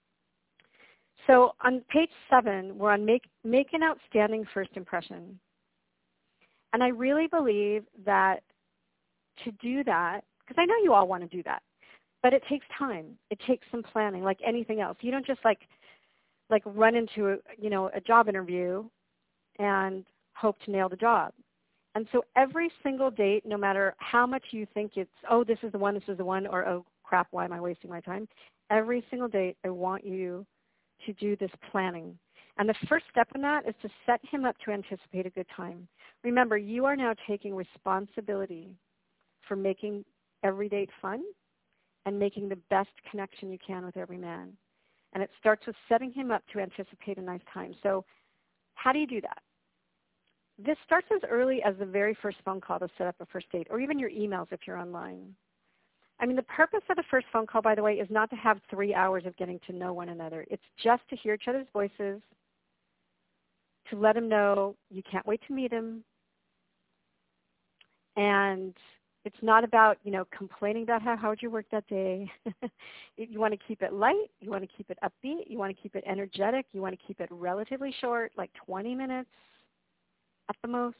So on page 7, we're on make an outstanding first impression. And I really believe that to do that, because I know you all want to do that, but it takes time. It takes some planning, like anything else. You don't just like run into a job interview and hope to nail the job. And so every single date, no matter how much you think it's, oh, this is the one, or oh, crap, why am I wasting my time? Every single date, I want you to do this planning. And the first step in that is to set him up to anticipate a good time. Remember, you are now taking responsibility for making every date fun and making the best connection you can with every man. And it starts with setting him up to anticipate a nice time. So how do you do that? This starts as early as the very first phone call to set up a first date, or even your emails if you're online. I mean, the purpose of the first phone call, by the way, is not to have 3 hours of getting to know one another. It's just to hear each other's voices, to let him know you can't wait to meet him. And it's not about, complaining about how'd you work that day. You want to keep it light. You want to keep it upbeat. You want to keep it energetic. You want to keep it relatively short, like 20 minutes at the most.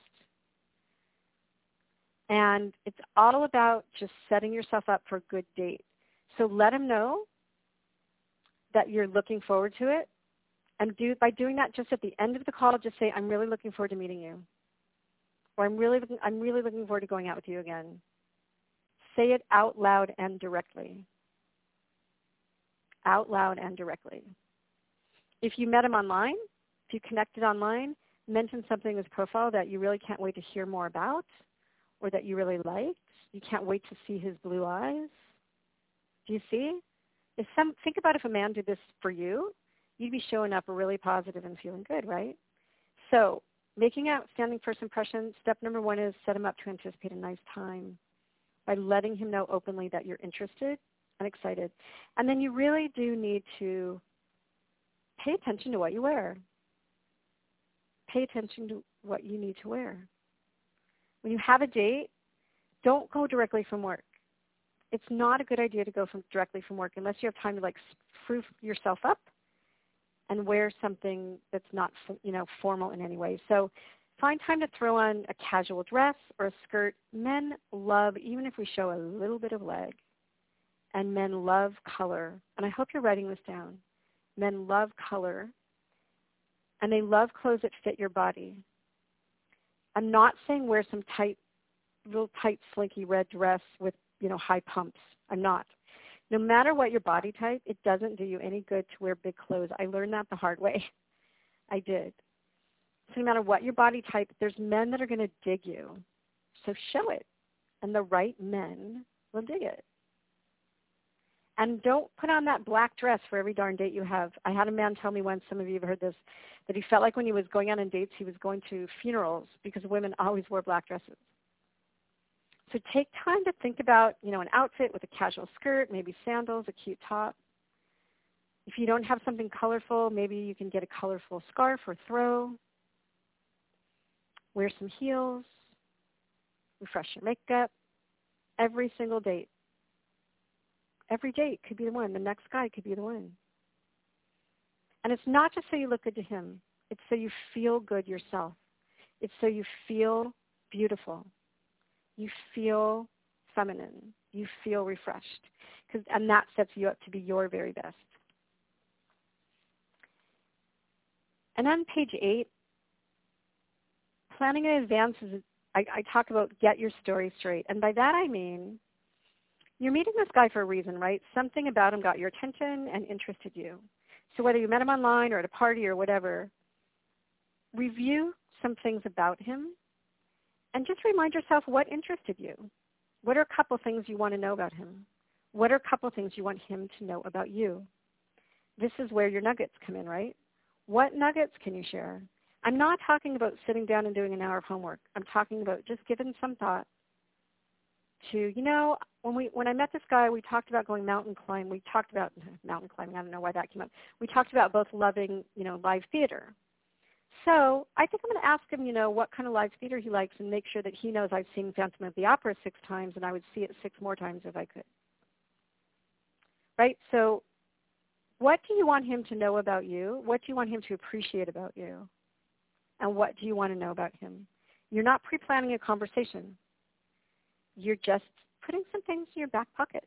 And it's all about just setting yourself up for a good date. So let him know that you're looking forward to it. And by doing that, just at the end of the call, just say, I'm really looking forward to meeting you. Or I'm really looking forward to going out with you again. Say it out loud and directly. Out loud and directly. If you met him online, if you connected online, mention something in his profile that you really can't wait to hear more about, or that you really liked. You can't wait to see his blue eyes. Do you see? Think about if a man did this for you, you'd be showing up really positive and feeling good, right? So making an outstanding first impression, step number 1 is set him up to anticipate a nice time by letting him know openly that you're interested and excited. And then you really do need to pay attention to what you wear. Pay attention to what you need to wear. When you have a date, don't go directly from work. It's not a good idea to go directly from work unless you have time to spruce yourself up and wear something that's not, formal in any way. So find time to throw on a casual dress or a skirt. Men love, even if we show a little bit of leg, and men love color. And I hope you're writing this down. Men love color, and they love clothes that fit your body. I'm not saying wear some real tight, slinky red dress with, high pumps. I'm not. No matter what your body type, it doesn't do you any good to wear big clothes. I learned that the hard way. I did. So no matter what your body type, there's men that are going to dig you. So show it. And the right men will dig it. And don't put on that black dress for every darn date you have. I had a man tell me once, some of you have heard this, that he felt like when he was going out on dates, he was going to funerals because women always wore black dresses. So take time to think about, an outfit with a casual skirt, maybe sandals, a cute top. If you don't have something colorful, maybe you can get a colorful scarf or throw. Wear some heels. Refresh your makeup. Every single date. Every date could be the one. The next guy could be the one. And it's not just so you look good to him. It's so you feel good yourself. It's so you feel beautiful. You feel feminine. You feel refreshed. And that sets you up to be your very best. And on page 8, planning in advance is, I talk about get your story straight. And by that I mean, you're meeting this guy for a reason, right? Something about him got your attention and interested you. So whether you met him online or at a party or whatever, review some things about him and just remind yourself what interested you. What are a couple things you want to know about him? What are a couple things you want him to know about you? This is where your nuggets come in, right? What nuggets can you share? I'm not talking about sitting down and doing an hour of homework. I'm talking about just giving some thought to, when I met this guy, we talked about going mountain climbing. We talked about mountain climbing. I don't know why that came up. We talked about both loving, live theater. So I think I'm going to ask him, what kind of live theater he likes and make sure that he knows I've seen Phantom of the Opera 6 times and I would see it 6 more times if I could. Right? So what do you want him to know about you? What do you want him to appreciate about you? And what do you want to know about him? You're not pre-planning a conversation. You're just putting some things in your back pocket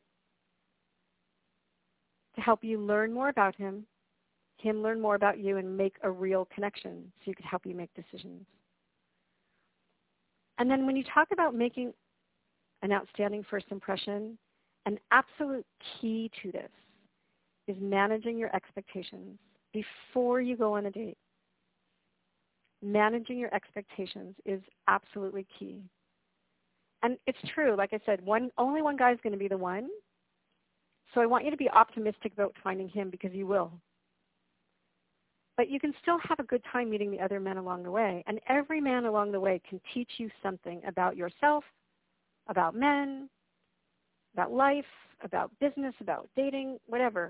to help you learn more about him learn more about you, and make a real connection so you can help you make decisions. And then when you talk about making an outstanding first impression, an absolute key to this is managing your expectations, before you go on a date. Managing your expectations is absolutely key. And it's true, like I said, only one guy is going to be the one. So I want you to be optimistic about finding him, because you will. But you can still have a good time meeting the other men along the way. And every man along the way can teach you something about yourself, about men, about life, about business, about dating, whatever.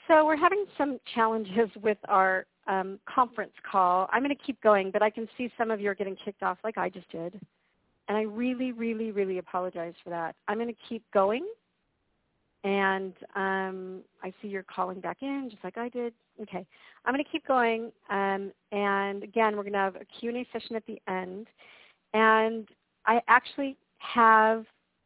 So we're having some challenges with our conference call. I'm going to keep going, but I can see some of you are getting kicked off like I just did. And I really, really, really apologize for that. I'm going to keep going. And I see you're calling back in just like I did. Okay. I'm going to keep going. And again, we're going to have a Q&A session at the end. And I actually have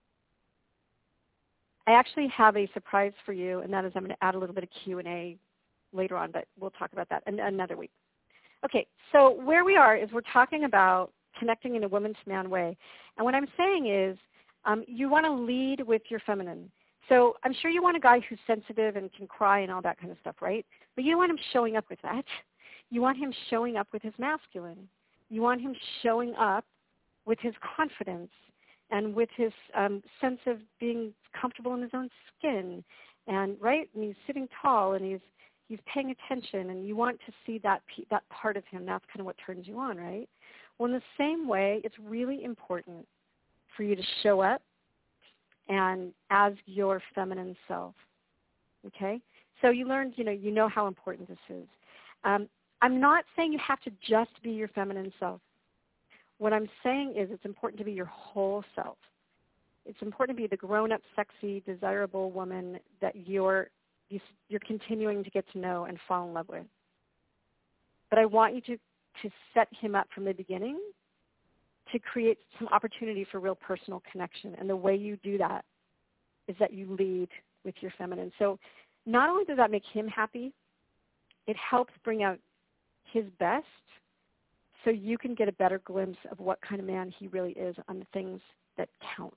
a surprise for you, and that is I'm going to add a little bit of Q&A later on, but we'll talk about that another week. Okay, so where we are is we're talking about connecting in a woman-to-man way. And what I'm saying is you want to lead with your feminine. So I'm sure you want a guy who's sensitive and can cry and all that kind of stuff, right? But you don't want him showing up with that. You want him showing up with his masculine. You want him showing up with his confidence and with his sense of being comfortable in his own skin, and right, and he's sitting tall and he's paying attention, and you want to see that part of him. That's kind of what turns you on, right? Well, in the same way, it's really important for you to show up and as your feminine self. Okay, so you learned, you know how important this is. I'm not saying you have to just be your feminine self. What I'm saying is it's important to be your whole self. It's important to be the grown-up, sexy, desirable woman that you're continuing to get to know and fall in love with. But I want you to set him up from the beginning to create some opportunity for real personal connection. And the way you do that is that you lead with your feminine. So not only does that make him happy, it helps bring out his best, so you can get a better glimpse of what kind of man he really is on the things that count.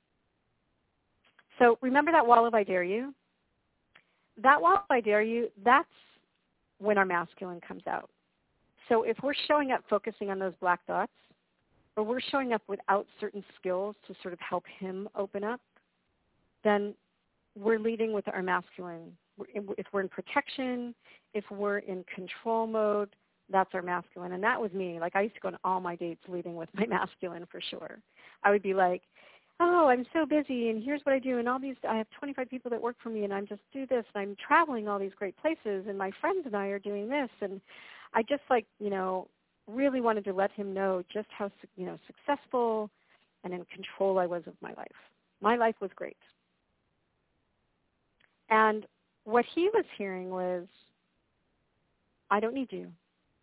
So remember that wall of I dare you? That wall of I dare you, that's when our masculine comes out. So if we're showing up focusing on those black dots, or we're showing up without certain skills to sort of help him open up, then we're leading with our masculine. If we're in protection, if we're in control mode, that's our masculine. And that was me. Like, I used to go on all my dates leading with my masculine for sure. I would be like, oh, I'm so busy, and here's what I do, and I have 25 people that work for me, and I'm just do this, and I'm traveling all these great places, and my friends and I are doing this. And I just really wanted to let him know just how, successful and in control I was of my life. My life was great. And what he was hearing was, I don't need you.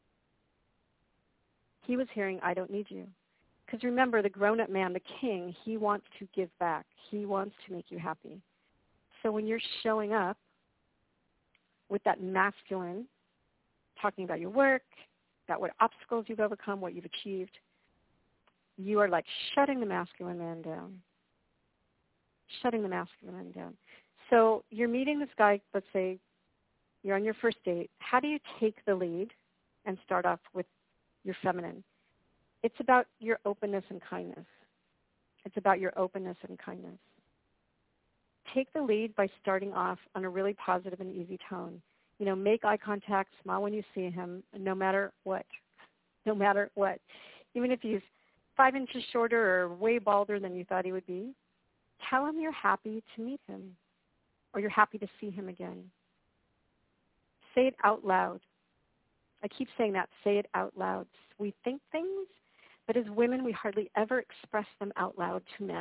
He was hearing, I don't need you. Because remember, the grown-up man, the king, he wants to give back. He wants to make you happy. So when you're showing up with that masculine, talking about your work, about what obstacles you've overcome, what you've achieved, you are like shutting the masculine man down. Shutting the masculine man down. So you're meeting this guy, let's say you're on your first date. How do you take the lead and start off with your feminine? It's about your openness and kindness. It's about your openness and kindness. Take the lead by starting off on a really positive and easy tone. Make eye contact, smile when you see him, no matter what. No matter what. Even if he's 5 inches shorter or way balder than you thought he would be, tell him you're happy to meet him or you're happy to see him again. Say it out loud. I keep saying that, say it out loud. We think things, but as women, we hardly ever express them out loud to men.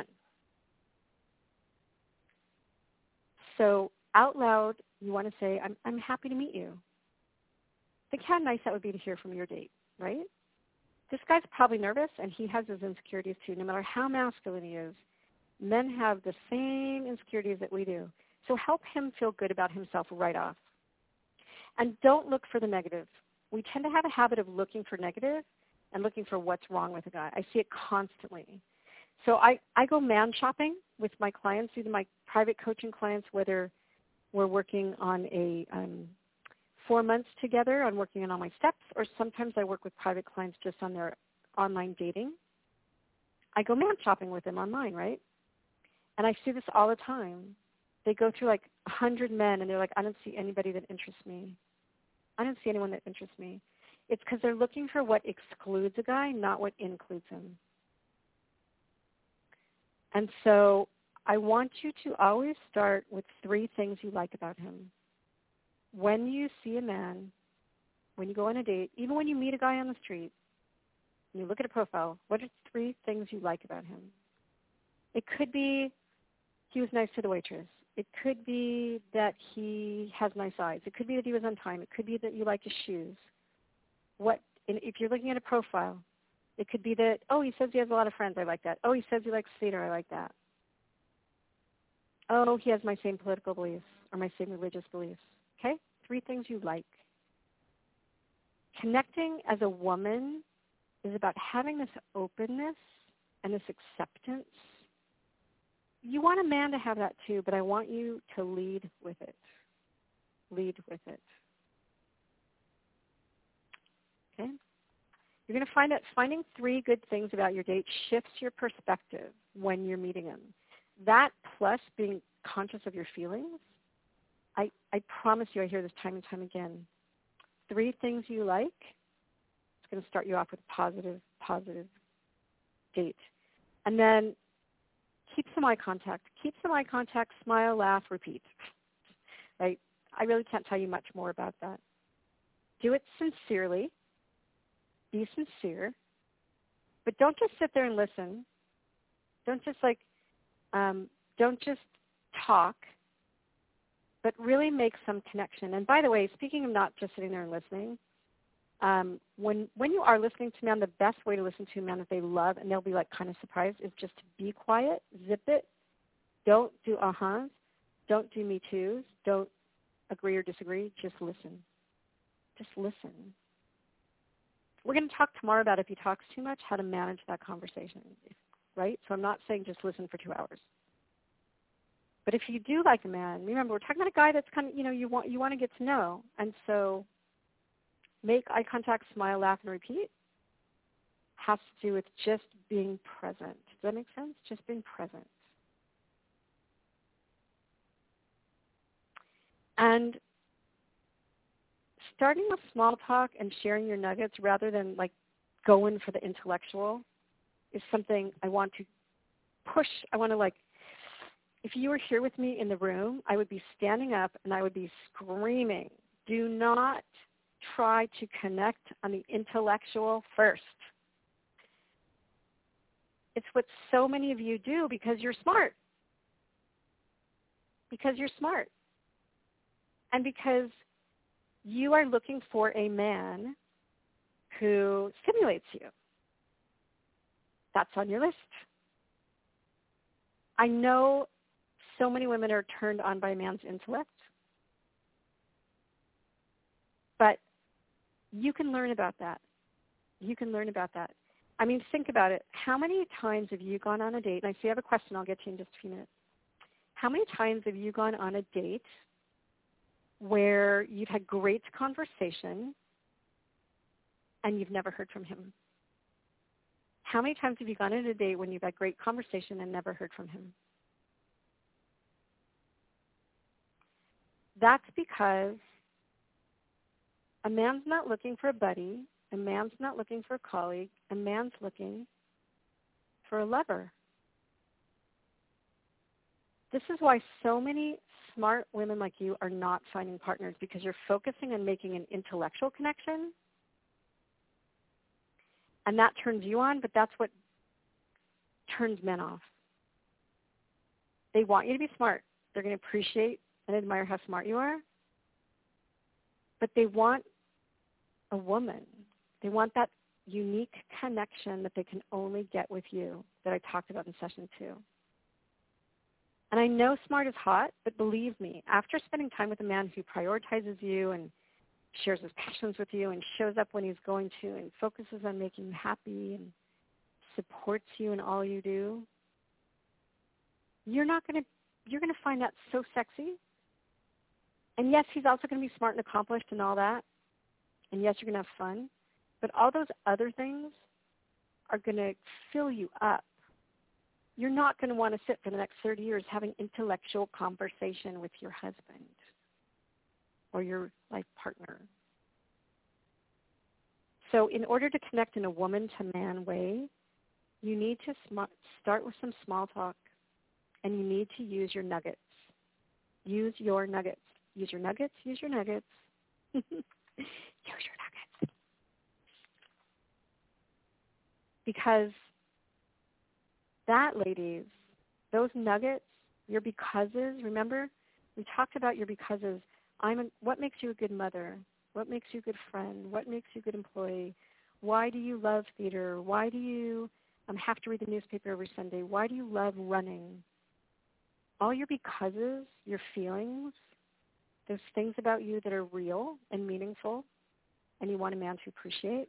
So out loud, you want to say, I'm happy to meet you. Think how nice that would be to hear from your date, right? This guy's probably nervous, and he has his insecurities too. No matter how masculine he is, men have the same insecurities that we do. So help him feel good about himself right off. And don't look for the negative. We tend to have a habit of looking for negative and looking for what's wrong with a guy. I see it constantly. So I go man shopping with my clients, either my private coaching clients, whether we're working on 4 months together on working on all my steps, or sometimes I work with private clients just on their online dating. I go man shopping with them online, right? And I see this all the time. They go through like 100 men, and they're like, I don't see anybody that interests me. I don't see anyone that interests me. It's because they're looking for what excludes a guy, not what includes him. And so I want you to always start with 3 things you like about him. when you see a man, when you go on a date, even when you meet a guy on the street, and you look at a profile, what are 3 things you like about him? It could be he was nice to the waitress. It could be that he has nice eyes. It could be that he was on time. It could be that you like his shoes. If you're looking at a profile, it could be that, oh, he says he has a lot of friends. I like that. Oh, he says he likes theater. I like that. Oh, he has my same political beliefs or my same religious beliefs. Okay? 3 things you like. Connecting as a woman is about having this openness and this acceptance. You want a man to have that too, but I want you to lead with it. Lead with it. Okay? You're going to find that finding 3 good things about your date shifts your perspective when you're meeting him. That plus being conscious of your feelings, I promise you, I hear this time and time again. 3 things you like, it's going to start you off with a positive date. And then keep some eye contact. Keep some eye contact, smile, laugh, repeat. Right? I really can't tell you much more about that. Do it sincerely. Be sincere. But don't just sit there and listen. Don't just talk, but really make some connection. And by the way, speaking of not just sitting there and listening, when you are listening to men, the best way to listen to men that they love, and they'll be like kind of surprised, is just to be quiet, zip it. Don't do uh-huhs. Don't do me toos. Don't agree or disagree. Just listen. Just listen. We're going to talk tomorrow about if he talks too much, how to manage that conversation, right? So I'm not saying just listen for 2 hours. But if you do like a man, remember we're talking about a guy that's kind of, you want to get to know. And so make eye contact, smile, laugh, and repeat has to do with just being present. Does that make sense? Just being present. And starting with small talk and sharing your nuggets rather than like going for the intellectual is something I want to push. I want to if you were here with me in the room, I would be standing up and I would be screaming, do not try to connect on the intellectual first. It's what so many of you do because you're smart. Because you're smart. And because you are looking for a man who stimulates you. That's on your list. I know so many women are turned on by a man's intellect. But you can learn about that. You can learn about that. I mean, think about it. How many times have you gone on a date? And I see you have a question. I'll get to you in just a few minutes. How many times have you gone on a date where you've had great conversation and you've never heard from him? How many times have you gone on a date when you've had great conversation and never heard from him? That's because a man's not looking for a buddy. A man's not looking for a colleague. A man's looking for a lover. This is why so many smart women like you are not finding partners, because you're focusing on making an intellectual connection. And that turns you on, but that's what turns men off. They want you to be smart. They're going to appreciate and admire how smart you are. But they want a woman. They want that unique connection that they can only get with you that I talked about in session 2. And I know smart is hot, but believe me, after spending time with a man who prioritizes you and shares his passions with you and shows up when he's going to and focuses on making you happy and supports you in all you do, you're going to find that so sexy. And yes, he's also going to be smart and accomplished and all that. And yes, you're going to have fun. But all those other things are going to fill you up. You're not going to want to sit for the next 30 years having intellectual conversation with your husband or your life partner. So in order to connect in a woman-to-man way, you need to start with some small talk, and you need to use your nuggets. Use your nuggets. Use your nuggets. Use your nuggets. Use your nuggets. Because that, ladies, those nuggets, your becauses, remember? We talked about your becauses. What makes you a good mother? What makes you a good friend? What makes you a good employee? Why do you love theater? Why do you have to read the newspaper every Sunday? Why do you love running? All your becauses, your feelings, those things about you that are real and meaningful and you want a man to appreciate,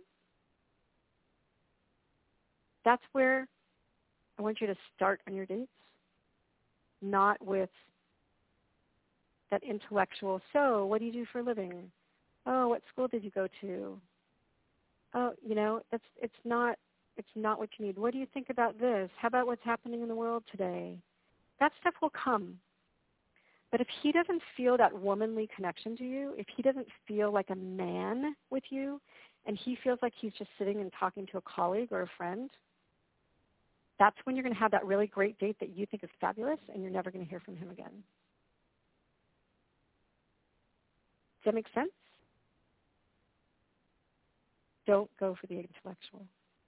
that's where I want you to start on your dates, not with that intellectual, so what do you do for a living? Oh, what school did you go to? Oh, it's not what you need. What do you think about this? How about what's happening in the world today? That stuff will come. But if he doesn't feel that womanly connection to you, if he doesn't feel like a man with you, and he feels like he's just sitting and talking to a colleague or a friend, that's when you're going to have that really great date that you think is fabulous, and you're never going to hear from him again. Does that make sense? Don't go for the intellectual.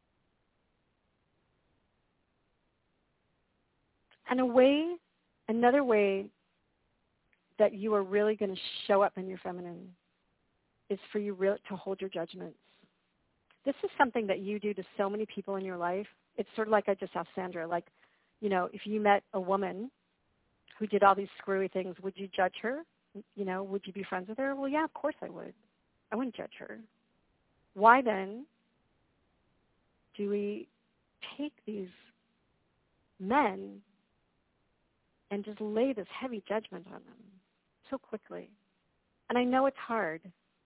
And another way that you are really going to show up in your feminine is for you to hold your judgments. This is something that you do to so many people in your life. It's sort of like I just asked Sandra, if you met a woman who did all these screwy things, would you judge her? Would you be friends with her? Well, yeah, of course I would. I wouldn't judge her. Why then do we take these men and just lay this heavy judgment on them so quickly? And I know it's hard.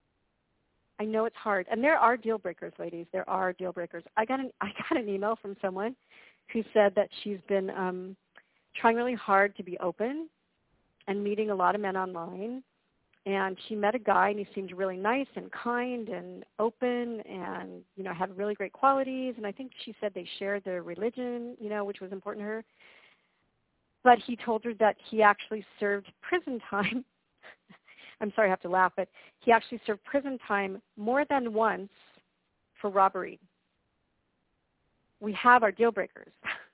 And there are deal breakers, ladies. There are deal breakers. I got an email from someone who said that she's been trying really hard to be open and meeting a lot of men online. And she met a guy, and he seemed really nice and kind and open and, had really great qualities. And I think she said they shared their religion, which was important to her. But he told her that he actually served prison time. I'm sorry, I have to laugh, but he actually served prison time more than once for robbery. We have our deal breakers.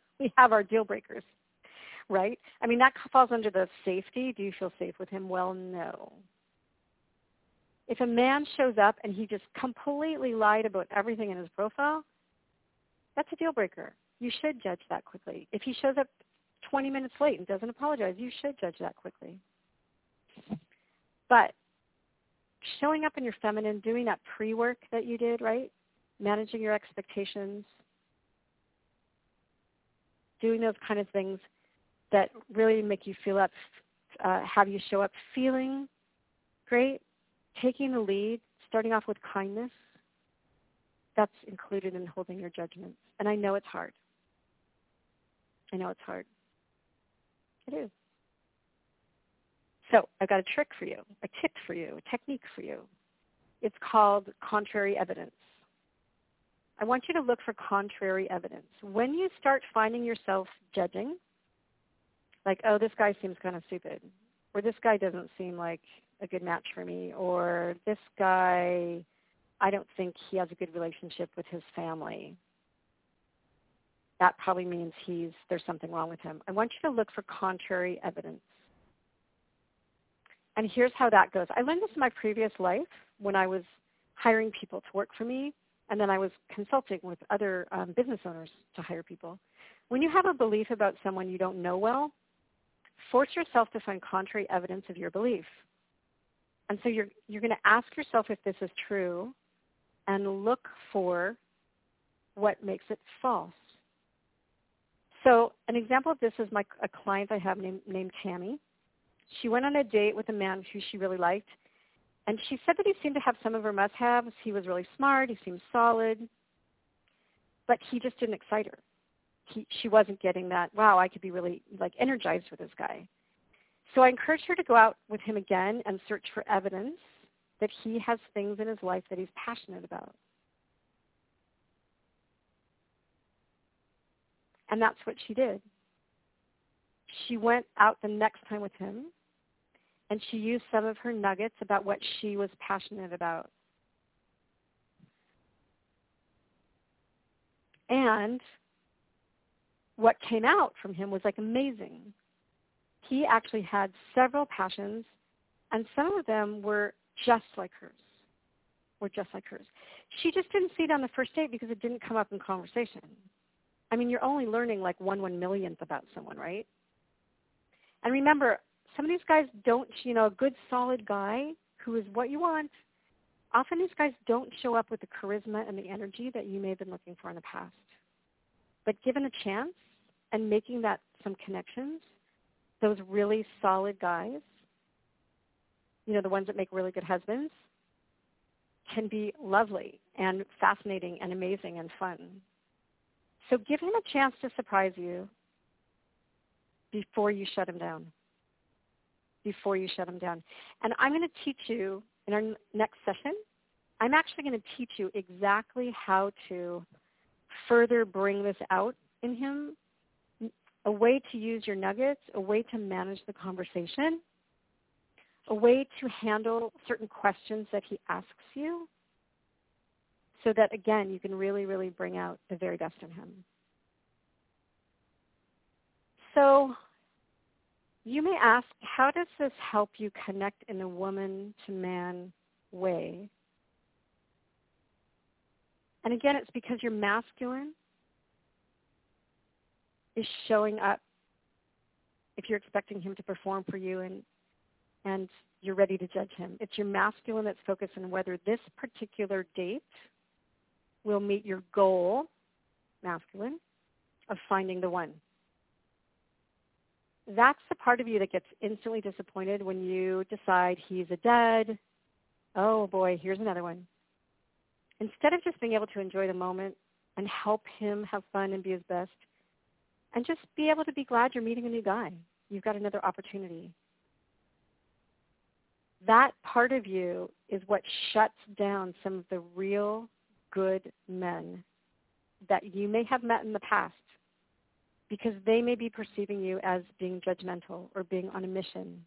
Right? I mean, that falls under the safety. Do you feel safe with him? Well, no. If a man shows up and he just completely lied about everything in his profile, that's a deal breaker. You should judge that quickly. If he shows up 20 minutes late and doesn't apologize, you should judge that quickly. But showing up in your feminine, doing that pre-work that you did, right? Managing your expectations, doing those kind of things that really make you feel up, have you show up feeling great, taking the lead, starting off with kindness, that's included in holding your judgments. And I know it's hard. It is. So I've got a trick for you, a tip for you, a technique for you. It's called contrary evidence. I want you to look for contrary evidence. When you start finding yourself judging, like, oh, this guy seems kind of stupid, or this guy doesn't seem like a good match for me, or this guy, I don't think he has a good relationship with his family. That probably means there's something wrong with him. I want you to look for contrary evidence. And here's how that goes. I learned this in my previous life when I was hiring people to work for me, and then I was consulting with other business owners to hire people. When you have a belief about someone you don't know well, force yourself to find contrary evidence of your belief. And so you're going to ask yourself if this is true and look for what makes it false. So an example of this is a client I have named Tammy. She went on a date with a man who she really liked, and she said that he seemed to have some of her must-haves. He was really smart. He seemed solid, but he just didn't excite her. She wasn't getting that, wow, I could be really energized with this guy. So I encouraged her to go out with him again and search for evidence that he has things in his life that he's passionate about. And that's what she did. She went out the next time with him, and she used some of her nuggets about what she was passionate about. And what came out from him was like amazing. He actually had several passions, and some of them were just like hers. She just didn't see it on the first date because it didn't come up in conversation. I mean, you're only learning like 1/1,000,000th about someone, right? And remember, some of these guys don't, a good solid guy who is what you want, often these guys don't show up with the charisma and the energy that you may have been looking for in the past. But given a chance and making that some connections, those really solid guys, the ones that make really good husbands, can be lovely and fascinating and amazing and fun. So give him a chance to surprise you before you shut him down. And I'm going to teach you in our next session, I'm actually going to teach you exactly how to further bring this out in him, a way to use your nuggets, a way to manage the conversation, a way to handle certain questions that he asks you, so that, again, you can really, really bring out the very best in him. So you may ask, how does this help you connect in a woman-to-man way? And again, it's because your masculine is showing up if you're expecting him to perform for you and you're ready to judge him. It's your masculine that's focused on whether this particular date will meet your goal, masculine, of finding the one. That's the part of you that gets instantly disappointed when you decide he's a dud. Oh boy, here's another one. Instead of just being able to enjoy the moment and help him have fun and be his best, and just be able to be glad you're meeting a new guy. You've got another opportunity. That part of you is what shuts down some of the real good men that you may have met in the past, because they may be perceiving you as being judgmental or being on a mission.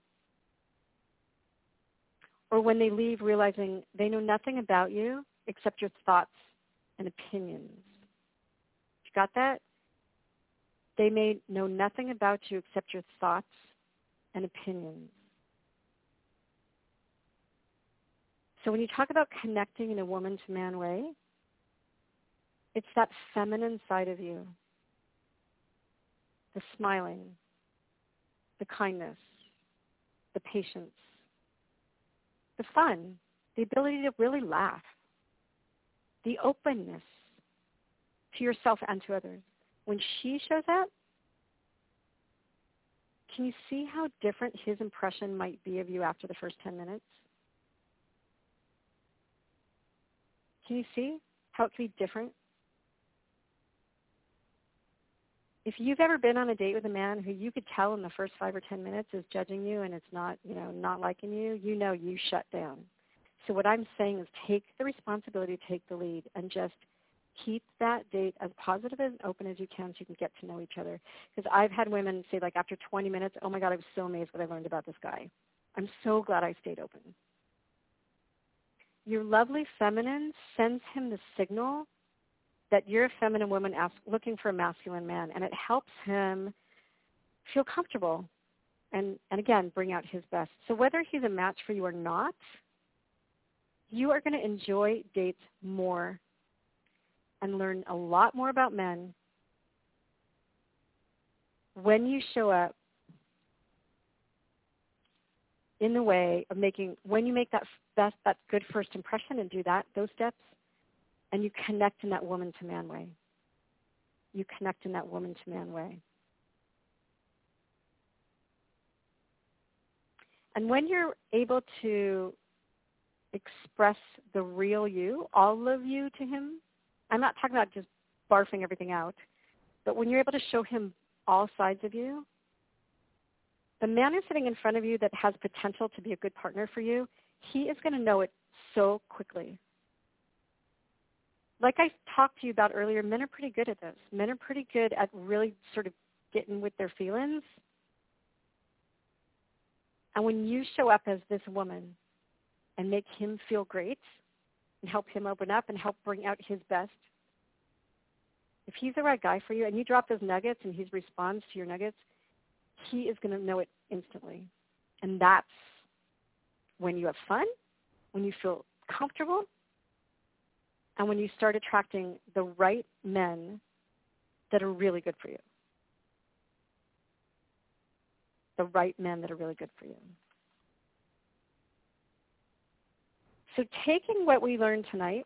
Or when they leave realizing they know nothing about you except your thoughts and opinions. You got that? They may know nothing about you except your thoughts and opinions. So when you talk about connecting in a woman-to-man way, it's that feminine side of you. The smiling, the kindness, the patience, the fun, the ability to really laugh, the openness to yourself and to others. When she shows up, can you see how different his impression might be of you after the first 10 minutes? Can you see how it can be different? If you've ever been on a date with a man who you could tell in the first 5 or 10 minutes is judging you and it's not, not liking you, you shut down. So what I'm saying is take the responsibility, take the lead, and just keep that date as positive and open as you can so you can get to know each other. Because I've had women say, like, after 20 minutes, oh my God, I was so amazed what I learned about this guy. I'm so glad I stayed open. Your lovely feminine sends him the signal that you're a feminine woman looking for a masculine man, and it helps him feel comfortable and again, bring out his best. So whether he's a match for you or not, you are going to enjoy dates more and learn a lot more about men when you show up in the way of when you make that good first impression and do those steps, and you connect in that woman-to-man way. You connect in that woman-to-man way. And when you're able to express the real you, all of you to him, I'm not talking about just barfing everything out, but when you're able to show him all sides of you, the man who's sitting in front of you that has potential to be a good partner for you, he is going to know it so quickly. Like I talked to you about earlier, men are pretty good at this. Men are pretty good at really sort of getting with their feelings. And when you show up as this woman and make him feel great and help him open up and help bring out his best, if he's the right guy for you and you drop those nuggets and he responds to your nuggets, he is going to know it instantly. And that's when you have fun, when you feel comfortable, and when you start attracting the right men that are really good for you. The right men that are really good for you. So taking what we learned tonight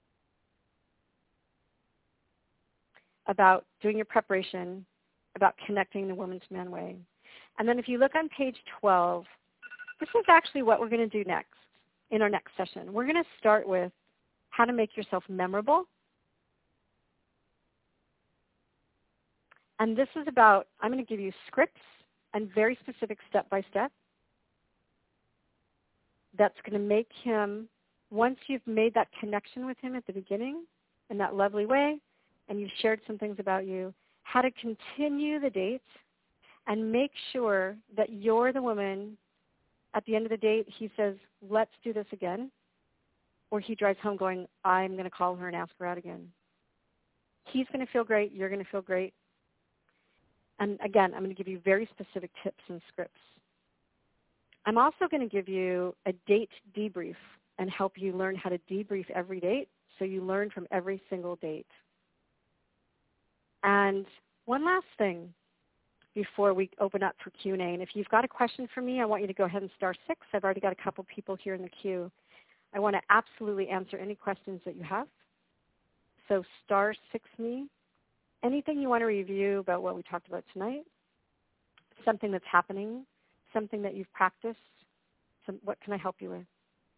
about doing your preparation, about connecting the woman to man way, and then if you look on page 12, this is actually what we're going to do next in our next session. We're going to start with how to make yourself memorable. And this is about, I'm going to give you scripts and very specific step-by-step that's going to make him, once you've made that connection with him at the beginning in that lovely way, and you've shared some things about you, how to continue the date and make sure that you're the woman at the end of the date he says, let's do this again, or he drives home going, I'm going to call her and ask her out again. He's going to feel great. You're going to feel great. And again, I'm going to give you very specific tips and scripts. I'm also going to give you a date debrief and help you learn how to debrief every date so you learn from every single date. And one last thing before we open up for Q&A. And if you've got a question for me, I want you to go ahead and star 6. I've already got a couple people here in the queue. I want to absolutely answer any questions that you have. So star 6 me. Anything you want to review about what we talked about tonight, something that's happening, something that you've practiced, what can I help you with?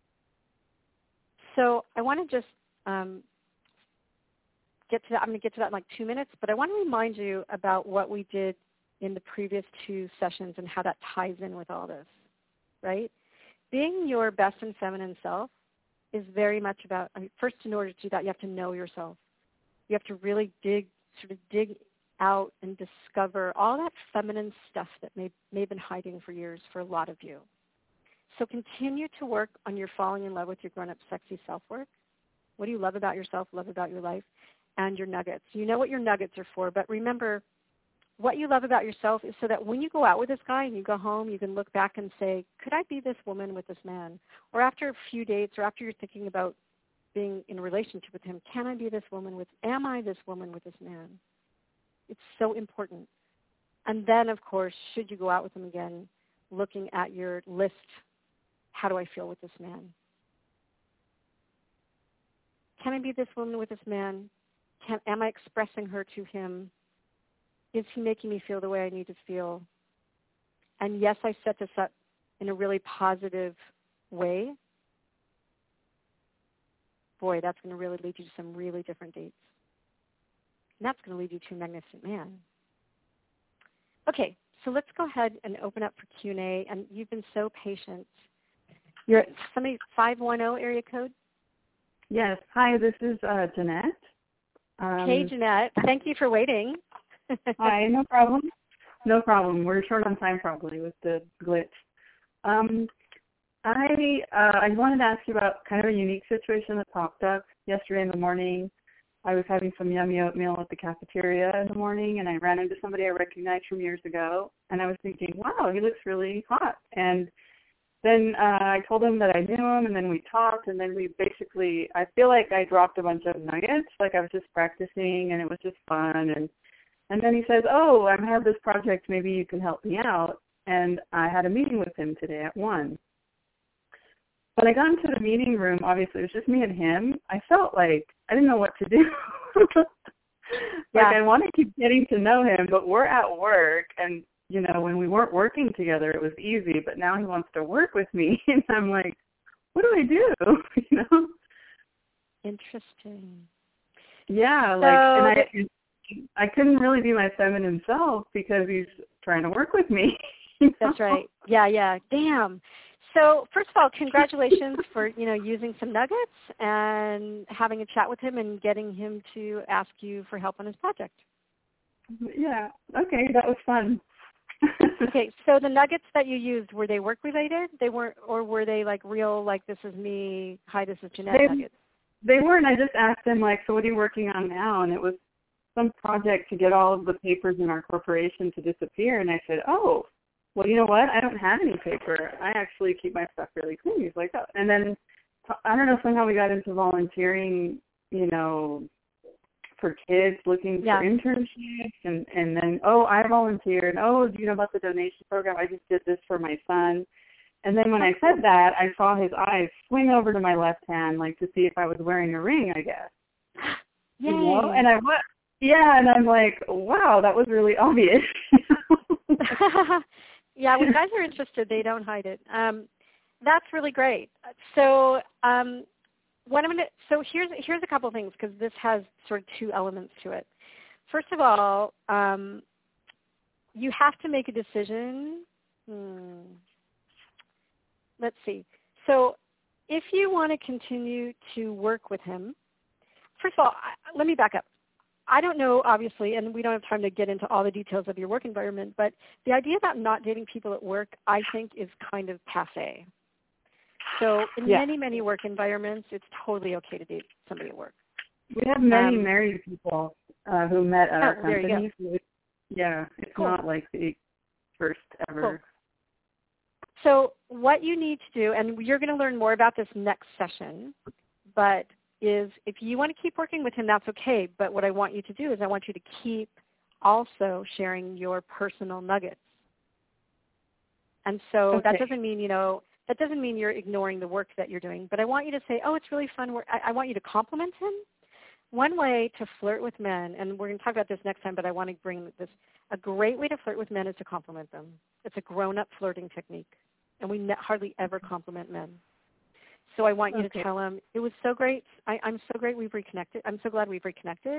So I want to just get to that. I'm going to get to that in like 2 minutes, but I want to remind you about what we did in the previous 2 sessions and how that ties in with all this, right? Being your best and feminine self is very much about, first in order to do that, you have to know yourself. You have to really dig out and discover all that feminine stuff that may have been hiding for years for a lot of you. So continue to work on your falling in love with your grown-up sexy self-work. What do you love about yourself, love about your life, and your nuggets? You know what your nuggets are for, but remember, what you love about yourself is so that when you go out with this guy and you go home, you can look back and say, could I be this woman with this man? Or after a few dates, or after you're thinking about being in a relationship with him, can I be this woman with, am I this woman with this man? It's so important. And then, of course, should you go out with him again, looking at your list, how do I feel with this man? Can I be this woman with this man? Am I expressing her to him? Is he making me feel the way I need to feel? And yes, I set this up in a really positive way. Boy, that's going to really lead you to some really different dates. And that's going to lead you to a magnificent man. Okay, so let's go ahead and open up for Q&A. And you've been so patient. You're at somebody 510 area code? Yes. Hi, this is Jeanette. Hey, Jeanette. Thank you for waiting. Hi, no problem. No problem. We're short on time probably with the glitch. I wanted to ask you about kind of a unique situation that popped up yesterday in the morning. I was having some yummy oatmeal at the cafeteria in the morning, and I ran into somebody I recognized from years ago, and I was thinking, wow, he looks really hot. And then I told him that I knew him, and then we talked, and then we basically, I feel like I dropped a bunch of nuggets, like I was just practicing, and it was just fun. And then he says, oh, I have this project, maybe you can help me out. And I had a meeting with him today at 1. When I got into the meeting room, obviously it was just me and him. I felt like I didn't know what to do. I want to keep getting to know him, but we're at work, and, you know, when we weren't working together, it was easy, but now he wants to work with me, and I'm like, what do I do? You know? Interesting. Yeah, and I couldn't really be my feminine self because he's trying to work with me. You know? That's right. Yeah. Damn. So first of all, congratulations for, using some nuggets and having a chat with him and getting him to ask you for help on his project. Yeah. Okay, that was fun. Okay, so the nuggets that you used, were they work related? They weren't, or were they like real, like this is me, hi, this is Jeanette nuggets? They weren't. I just asked them, like, so what are you working on now? And it was some project to get all of the papers in our corporation to disappear. And I said, oh, well, you know what? I don't have any paper. I actually keep my stuff really clean. He's like, oh. And then, I don't know, somehow we got into volunteering, you know, for kids looking for internships. And then, oh, I volunteered. Oh, do you know about the donation program? I just did this for my son. And then when I said that, I saw his eyes swing over to my left hand, like to see if I was wearing a ring, I guess. Yay. You know? And I was, yeah, and I'm like, wow, that was really obvious. Yeah, when guys are interested, they don't hide it. That's really great. So what I'm gonna, so here's a couple things, because this has sort of two elements to it. First of all, you have to make a decision. Let's see. So if you want to continue to work with him, first of all, let me back up. I don't know, obviously, and we don't have time to get into all the details of your work environment, but the idea about not dating people at work, I think, is kind of passé. So in many, many work environments, it's totally okay to date somebody at work. We have many married people who met at our company. It's cool. Not like the first ever. Cool. So what you need to do, and you're going to learn more about this next session, but is if you want to keep working with him, that's okay. But what I want you to do is I want you to keep also sharing your personal nuggets. And so that doesn't mean, you know, that doesn't mean you're ignoring the work that you're doing. But I want you to say, oh, it's really fun work. I want you to compliment him. One way to flirt with men, and we're going to talk about this next time, but I want to bring this, a great way to flirt with men is to compliment them. It's a grown-up flirting technique, and we hardly ever compliment men. So I want you to tell him, it was so great. I'm so great we've reconnected. I'm so glad we've reconnected.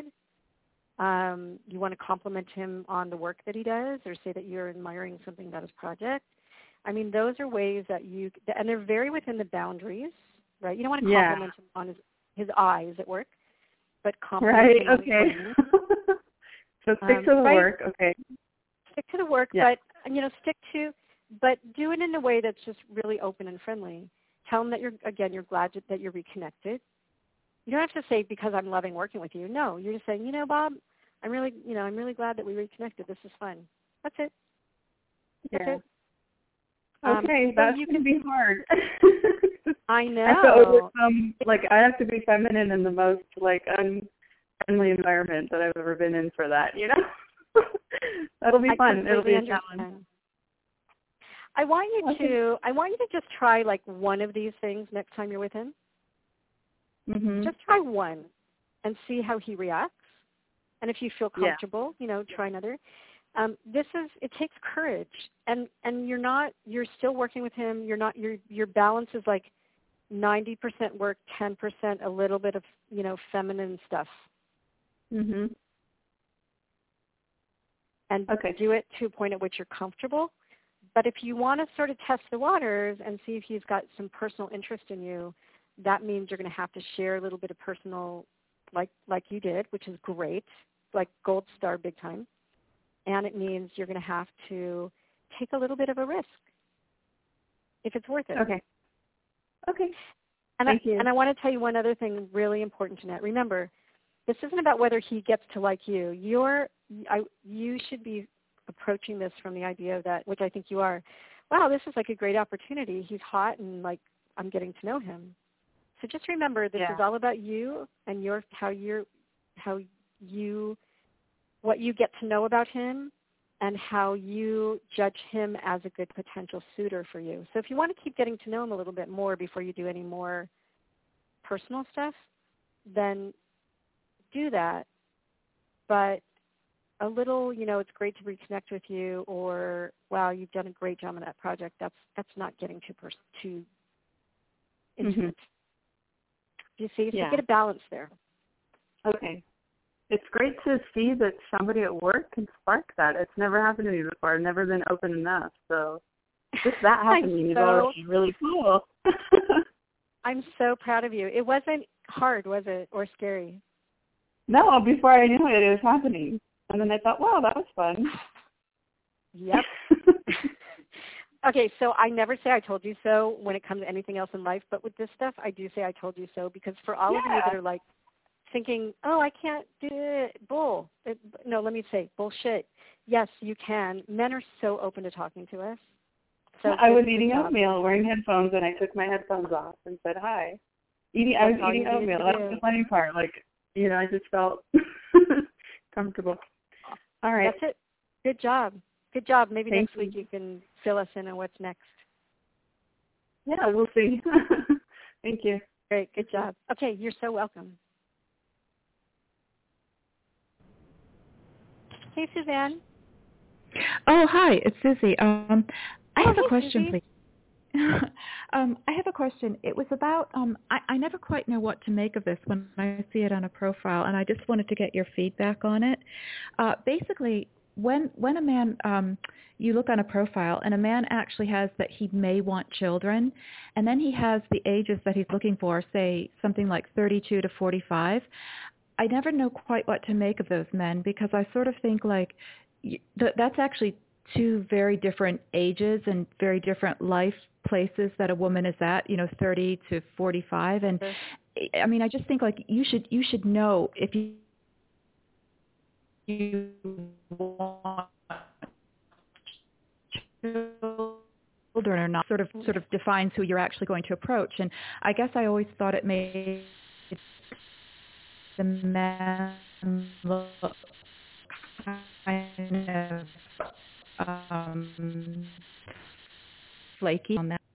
You want to compliment him on the work that he does, or say that you're admiring something about his project. I mean, those are ways that you, and they're very within the boundaries, right? You don't want to compliment him on his eyes at work, but compliment him on his work. So stick to the work, Stick to the work, but, you know, but do it in a way that's just really open and friendly. Tell him that you're glad that you're reconnected. You don't have to say, because I'm loving working with you. No, you're just saying, you know, Bob, I'm really glad that we reconnected. This is fun. That's it. That's it. Okay, that's going to be hard. I know. I have to overcome, I have to be feminine in the most, unfriendly environment that I've ever been in for that, you know? That'll be fun. It'll be a challenge. I want you to just try, one of these things next time you're with him. Mm-hmm. Just try one and see how he reacts. And if you feel comfortable, try another. It takes courage, and you're still working with him. Your balance is 90% work, 10% a little bit of, feminine stuff. Mhm. And do it to a point at which you're comfortable. But if you want to sort of test the waters and see if he's got some personal interest in you, that means you're going to have to share a little bit of personal, like you did, which is great, gold star, big time. And it means you're going to have to take a little bit of a risk if it's worth it. Okay. Thank you. And I want to tell you one other thing really important, Jeanette. Remember, this isn't about whether he gets to like you. You should be approaching this from the idea that, which I think you are, wow, this is a great opportunity. He's hot and I'm getting to know him. So just remember, this is all about you and what you get to know about him and how you judge him as a good potential suitor for you. So if you want to keep getting to know him a little bit more before you do any more personal stuff, then do that. But a little, it's great to reconnect with you, or, wow, you've done a great job on that project. That's not getting too intimate. You see? So get a balance there. Okay. It's great to see that somebody at work can spark that. It's never happened to me before. I've never been open enough. So just that happening is already really cool. I'm so proud of you. It wasn't hard, was it, or scary? No, before I knew it was happening. And then I thought, wow, that was fun. Yep. Okay, so I never say I told you so when it comes to anything else in life, but with this stuff, I do say I told you so, because for all of you that are like thinking, oh, I can't do it, no, let me say bullshit. Yes, you can. Men are so open to talking to us. So I was eating oatmeal, wearing headphones, and I took my headphones off and said hi. I was eating oatmeal. That was the funny part. Like, I just felt comfortable. All right. That's it. Good job. Good job. Maybe Thank next week you can fill us in on what's next. Yeah, we'll see. Thank you. Great. Good job. Okay, you're so welcome. Hey, Suzanne. Oh, hi. It's Susie. I have a question, Susie. please. I have a question. It was about, I never quite know what to make of this when I see it on a profile, and I just wanted to get your feedback on it. Basically, when a man, you look on a profile, and a man actually has that he may want children, and then he has the ages that he's looking for, say something like 32 to 45, I never know quite what to make of those men, because I sort of think like that's actually two very different ages and very different life places that a woman is at, 30 to 45. And I mean, I just think like you should know if you want children or not, sort of defines who you're actually going to approach. And I guess I always thought it made the man look kind of flaky on that.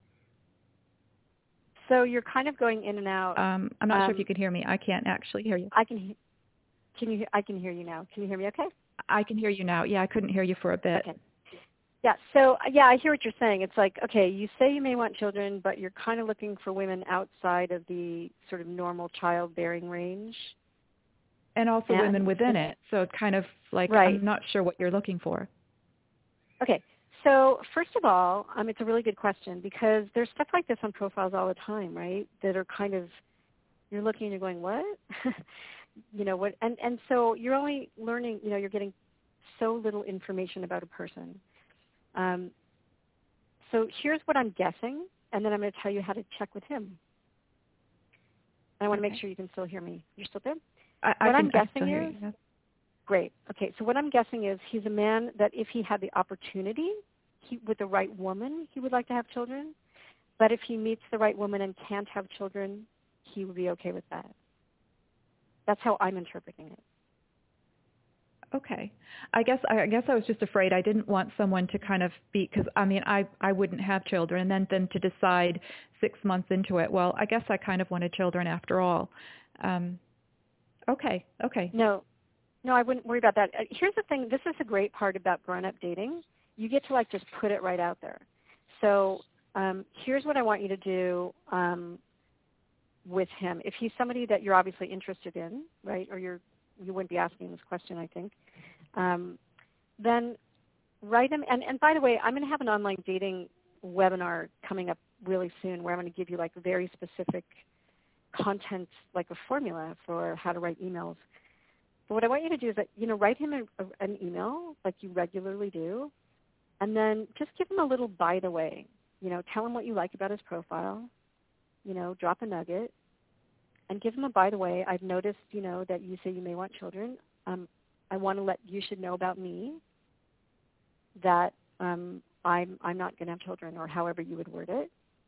So you're kind of going in and out. I'm not sure if you can hear me. I can't actually hear you. I can. I can hear you now. Can you hear me? Okay. I can hear you now. Yeah, I couldn't hear you for a bit. Okay. Yeah. So I hear what you're saying. It's like, okay, you say you may want children, but you're kind of looking for women outside of the sort of normal childbearing range. And also women within it. So it's kind of like, right. I'm not sure what you're looking for. Okay. So first of all, it's a really good question, because there's stuff like this on profiles all the time, right, that are kind of, you're looking and you're going, what? What? And so you're only learning, you're getting so little information about a person. So here's what I'm guessing, and then I'm going to tell you how to check with him. I want to make sure you can still hear me. You're still there? I'm guessing is, yes. Great. Okay, so what I'm guessing is he's a man that if he had the opportunity, with the right woman, he would like to have children. But if he meets the right woman and can't have children, he would be okay with that. That's how I'm interpreting it. Okay. I guess I was just afraid I didn't want someone to kind of be, because I wouldn't have children, and then to decide 6 months into it, well, I guess I kind of wanted children after all. Okay. No, I wouldn't worry about that. Here's the thing. This is a great part about grown-up dating. You get to just put it right out there. So here's what I want you to do with him. If he's somebody that you're obviously interested in, right, or you wouldn't be asking this question, I think, then write him. And by the way, I'm going to have an online dating webinar coming up really soon where I'm going to give you very specific content, like a formula for how to write emails. But what I want you to do is write him an email like you regularly do, and then just give him a little by the way. Tell him what you like about his profile. Drop a nugget, and give him a by the way. I've noticed, that you say you may want children. I want to let you should know about me that I'm not going to have children, or however you would word it.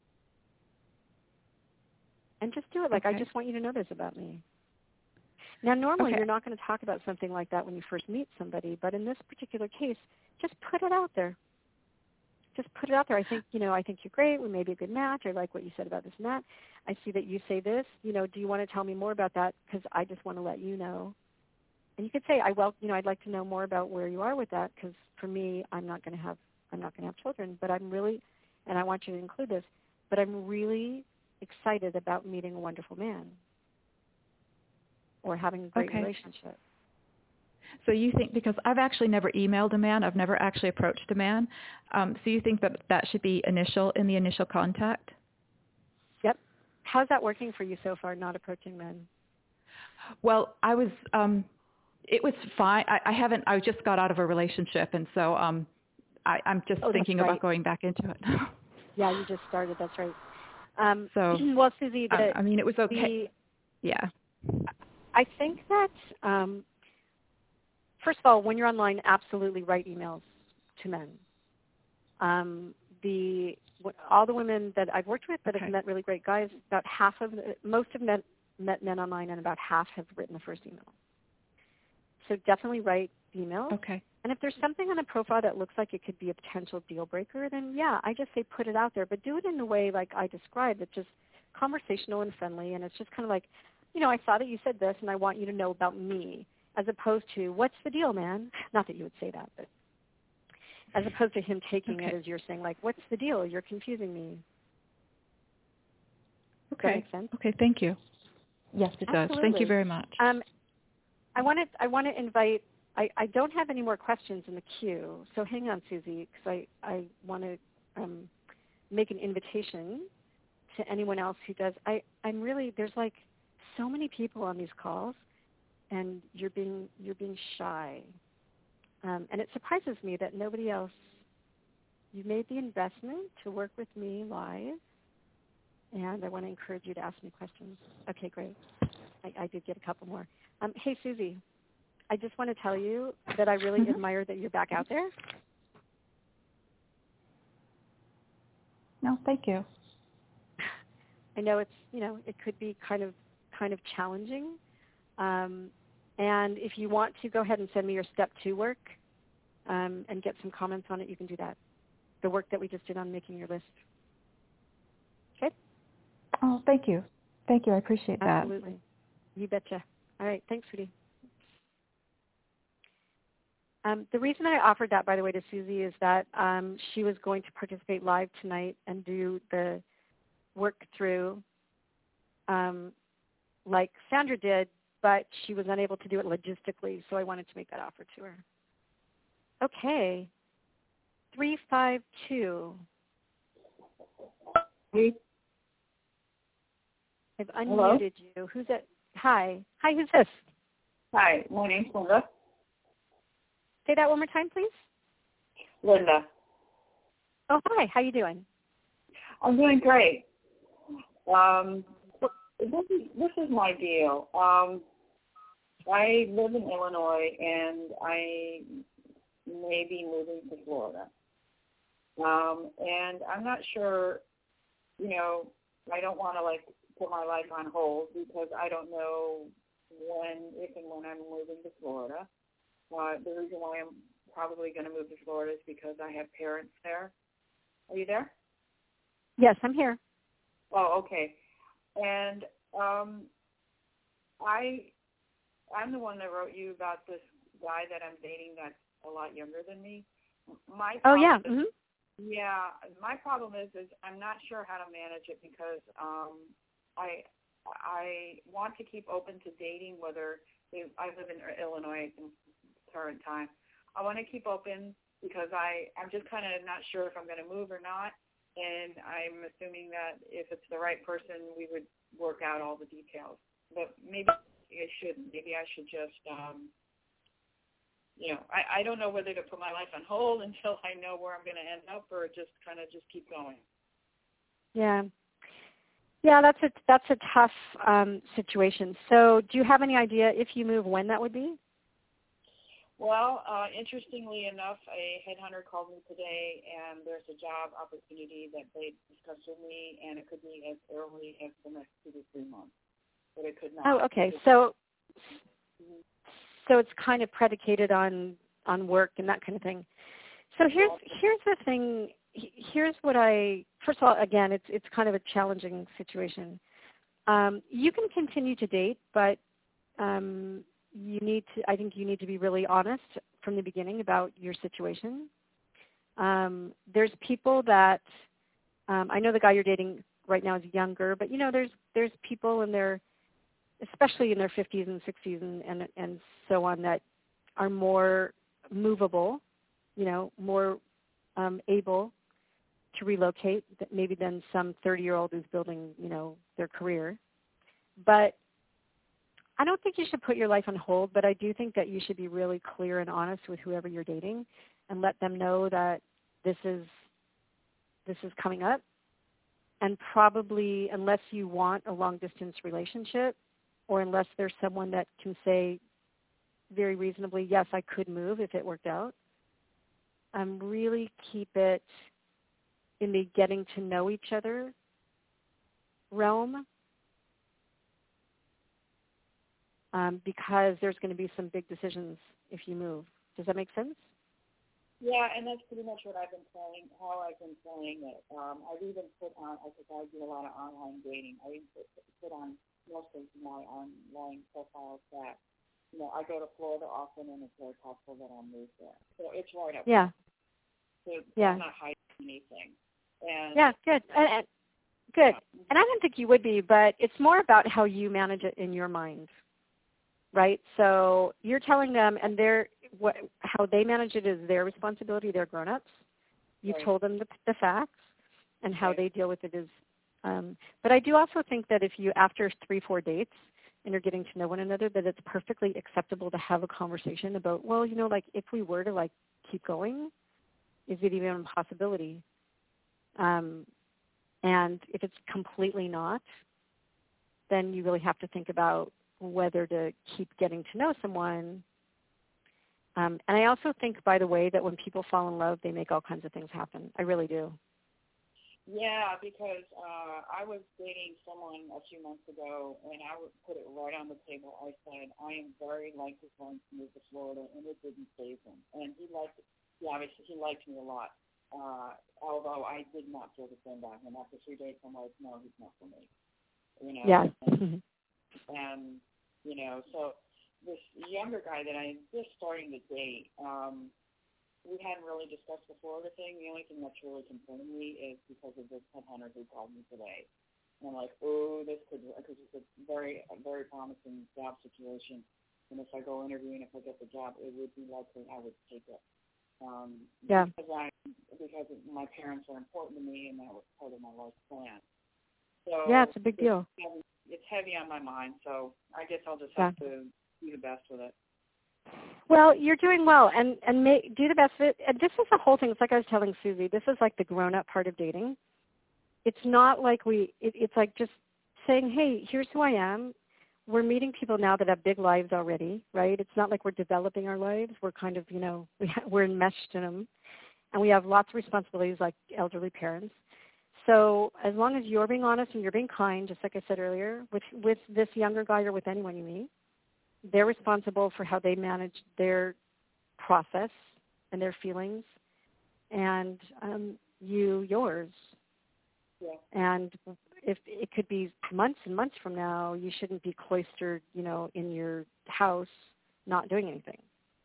And just do it. I just want you to know this about me. Now, normally you're not going to talk about something like that when you first meet somebody, but in this particular case, just put it out there. Just put it out there. I think you're great. We may be a good match. I like what you said about this and that. I see that you say this. Do you want to tell me more about that? Because I just want to let you know. And you could say, I'd like to know more about where you are with that, because for me, I'm not going to have children, but I'm really, and I want you to include this, but I'm really excited about meeting a wonderful man or having a great relationship. So you think, because I've actually never emailed a man, I've never actually approached a man, so you think that should be in the initial contact? Yep. How's that working for you so far, not approaching men? Well, it was fine. I just got out of a relationship, and so I'm just thinking about going back into it. Yeah, you just started. That's right. So, well, Susie, I mean, it was okay. Yeah. I think that, first of all, when you're online, absolutely write emails to men. All the women that I've worked with that have met really great guys, most have met men online, and about half have written the first email. So definitely write emails. Okay. And if there's something on a profile that looks like it could be a potential deal breaker, then yeah, I just say put it out there. But do it in the way like I described. It's just conversational and friendly, and it's just kind of like, I saw that you said this, and I want you to know about me, as opposed to, what's the deal, man? Not that you would say that, but as opposed to him taking it as you're saying, like, what's the deal? You're confusing me. Okay. Does that make sense? Okay, thank you. Yes, it does. Thank you very much. I want to invite, I don't have any more questions in the queue, so hang on, Susie, because I want to make an invitation to anyone else who does. I'm really, there's like so many people on these calls, and you're being shy. And it surprises me that nobody else, you made the investment to work with me live, and I want to encourage you to ask me questions. Okay, great. I did get a couple more. Hey, Susie, I just want to tell you that I really admire that you're back out there. No, thank you. I know it's, it could be kind of challenging. And if you want to go ahead and send me your step 2 work and get some comments on it, you can do that. The work that we just did on making your list. Okay? Oh, thank you. Thank you. I appreciate that. Absolutely. You betcha. All right. Thanks, sweetie. The reason I offered that, by the way, to Susie is that she was going to participate live tonight and do the work through like Sandra did, but she was unable to do it logistically, so I wanted to make that offer to her. Okay. 352. I've unmuted you. Who's it? Hi. Hi, who's this? Hi, my name's Linda. Say that one more time, please. Linda. Oh, hi. How you doing? I'm doing great. This is my deal. I live in Illinois, and I may be moving to Florida. And I'm not sure, I don't want to, put my life on hold because I don't know if and when I'm moving to Florida. The reason why I'm probably going to move to Florida is because I have parents there. Are you there? Yes, I'm here. Oh, okay. And I'm the one that wrote you about this guy that I'm dating that's a lot younger than me. My problem my problem is I'm not sure how to manage it because I want to keep open to dating, I live in Illinois at the current time. I want to keep open because I'm just kind of not sure if I'm going to move or not, and I'm assuming that if it's the right person, we would work out all the details. But maybe I shouldn't. Maybe I should just, I don't know whether to put my life on hold until I know where I'm going to end up or just keep going. Yeah. Yeah, that's a tough situation. So do you have any idea if you move when that would be? Well, interestingly enough, a headhunter called me today, and there's a job opportunity that they discussed with me, and it could be as early as the next 2 to 3 months, but it could not. Oh, okay. So it's kind of predicated on work and that kind of thing. So here's the thing. Here's what first of all, again, it's kind of a challenging situation. You can continue to date, but I think you need to be really honest from the beginning about your situation. There's people that, I know the guy you're dating right now is younger, but there's people especially in their 50s and 60s and so on, that are more movable, more able to relocate maybe than some 30-year-old who's building, their career. But I don't think you should put your life on hold, but I do think that you should be really clear and honest with whoever you're dating and let them know that this is coming up. And probably unless you want a long-distance relationship, or unless there's someone that can say very reasonably, yes, I could move if it worked out, really keep it in the getting to know each other realm, because there's going to be some big decisions if you move. Does that make sense? Yeah, and that's pretty much what I've been playing, how I've been playing it. I've even put on, because I do a lot of online dating, I even put on most of my online profiles that, I go to Florida often, and it's very possible that I'll move there. So it's right up. Yeah. So yeah. I'm not hiding anything. And yeah, good. Good. And I don't think you would be, but it's more about how you manage it in your mind, right? So you're telling them, and how they manage it is their responsibility. They're grown-ups. You told them the facts, and how they deal with it is. But I do also think that if you, after 3-4 dates, and you're getting to know one another, that it's perfectly acceptable to have a conversation about, well, if we were to keep going, is it even a possibility? And if it's completely not, then you really have to think about whether to keep getting to know someone. And I also think, by the way, that when people fall in love, they make all kinds of things happen. I really do. Yeah, because I was dating someone a few months ago, and I would put it right on the table. I said, I am very likely going to move to Florida, and it didn't faze him. And he liked me a lot. Although I did not feel the same about him. After 3 dates, I'm like, no, he's not for me. Yeah. And so this younger guy that I'm just starting to date, we hadn't really discussed the Florida thing. The only thing that's really concerning me is because of this headhunter who called me today. And I'm like, this could, because it's a very promising job situation. And if I go interview and if I get the job, it would be likely I would take it. Because my parents are important to me, and that was part of my life plan. So yeah, it's a big deal. It's heavy on my mind, so I guess I'll just have to do the best with it. Well, you're doing well, and do the best of it. And this is the whole thing. It's like I was telling Susie. This is like the grown-up part of dating. It's not like it's like just saying, hey, here's who I am. We're meeting people now that have big lives already, right? It's not like we're developing our lives. We're kind of, we're enmeshed in them. And we have lots of responsibilities like elderly parents. So as long as you're being honest and you're being kind, just like I said earlier, with this younger guy or with anyone you meet, they're responsible for how they manage their process and their feelings, and yours. Yeah. And if it could be months and months from now, you shouldn't be cloistered, in your house, not doing anything.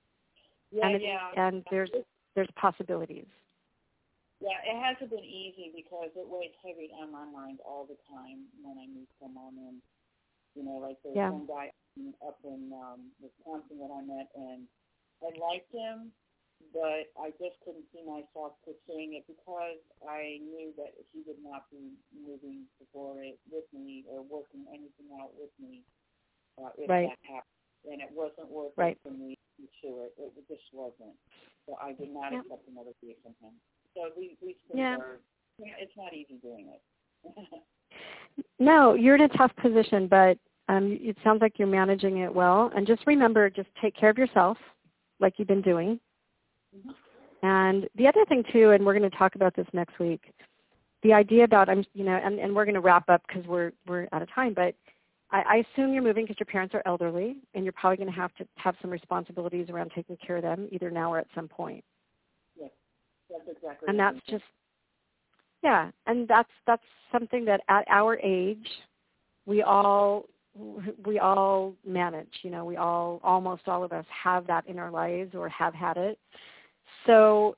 And there's possibilities. Yeah, it hasn't been easy because it weighs heavy on my mind all the time when I meet someone. And, like there's one guy up in Wisconsin that I met, and I liked him, but I just couldn't see myself pursuing it because I knew that he would not be moving to Florida with me or working anything out with me if that happened. And it wasn't worth it for me to pursue it. It just wasn't. So I did not accept another date from him. So these things are, it's not easy doing it. No, you're in a tough position, but it sounds like you're managing it well. And just remember, just take care of yourself like you've been doing. Mm-hmm. And the other thing, too, and we're going to talk about this next week, the idea about, and we're going to wrap up because we're out of time, but I assume you're moving because your parents are elderly, and you're probably going to have some responsibilities around taking care of them, either now or at some point. Yes, that's exactly. And that's just, and that's something that at our age, we all manage. Almost all of us have that in our lives or have had it. So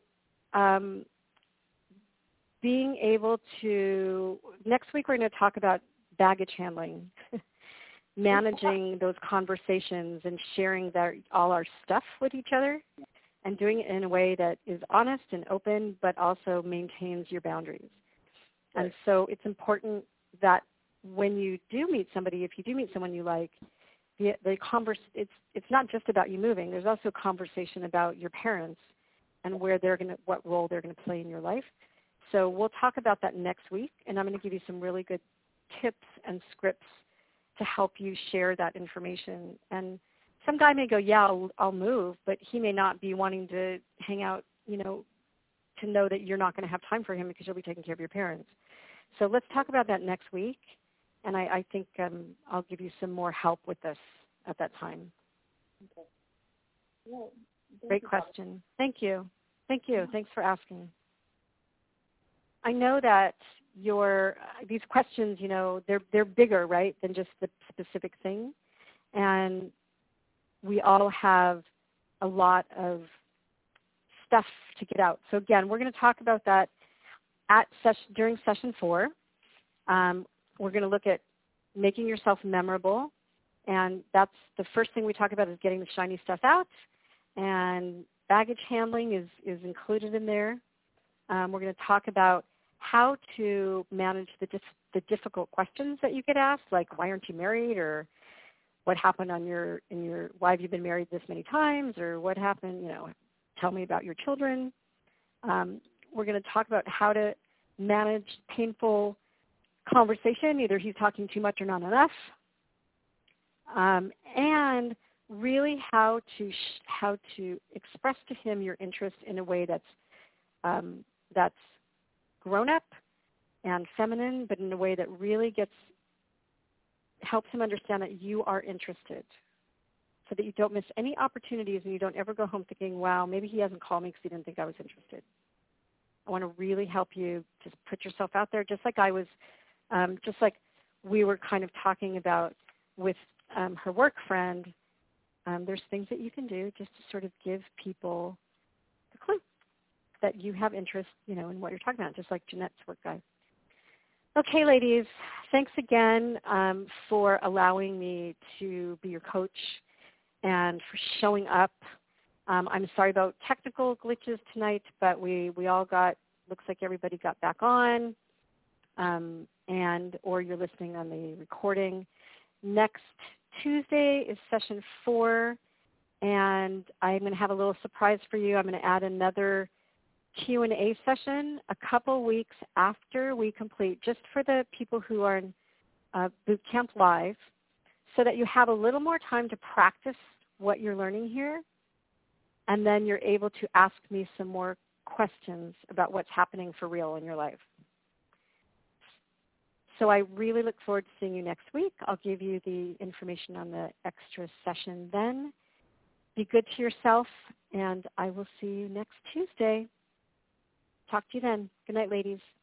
being able to, next week we're going to talk about baggage handling, managing those conversations and sharing all our stuff with each other and doing it in a way that is honest and open but also maintains your boundaries. Right. And so it's important that when you do meet somebody, if you do meet someone you like, it's not just about you moving. There's also conversation about your parents and what role they're going to play in your life. So we'll talk about that next week, and I'm going to give you some really good tips and scripts to help you share that information. And some guy may go, yeah, I'll move, but he may not be wanting to hang out, to know that you're not going to have time for him because you'll be taking care of your parents. So let's talk about that next week, and I think I'll give you some more help with this at that time. Okay. Well, great question. Thank you. Thank you. Thanks for asking. I know that these questions, they're bigger, right, than just the specific thing. And we all have a lot of stuff to get out. So again, we're going to talk about that during session 4. We're going to look at making yourself memorable. And that's the first thing we talk about is getting the shiny stuff out. And baggage handling is included in there. We're going to talk about how to manage the difficult questions that you get asked, like why aren't you married, or what happened why have you been married this many times, or what happened, tell me about your children. We're going to talk about how to manage painful conversation, either he's talking too much or not enough, and really how to express to him your interest in a way that's grown up and feminine, but in a way that really helps him understand that you are interested, so that you don't miss any opportunities and you don't ever go home thinking, wow, maybe he hasn't called me because he didn't think I was interested. I want to really help you just put yourself out there, just like I was, just like we were kind of talking about with her work friend. There's things that you can do just to sort of give people the clue that you have interest, in what you're talking about, just like Jeanette's work guide. Okay, ladies, thanks again for allowing me to be your coach and for showing up. I'm sorry about technical glitches tonight, but we all looks like everybody got back on, or you're listening on the recording. Next Tuesday is session 4, and I'm going to have a little surprise for you. I'm going to add another Q&A session a couple weeks after we complete, just for the people who are in Boot Camp Live, so that you have a little more time to practice what you're learning here, and then you're able to ask me some more questions about what's happening for real in your life. So I really look forward to seeing you next week. I'll give you the information on the extra session then. Be good to yourself, and I will see you next Tuesday. Talk to you then. Good night, ladies.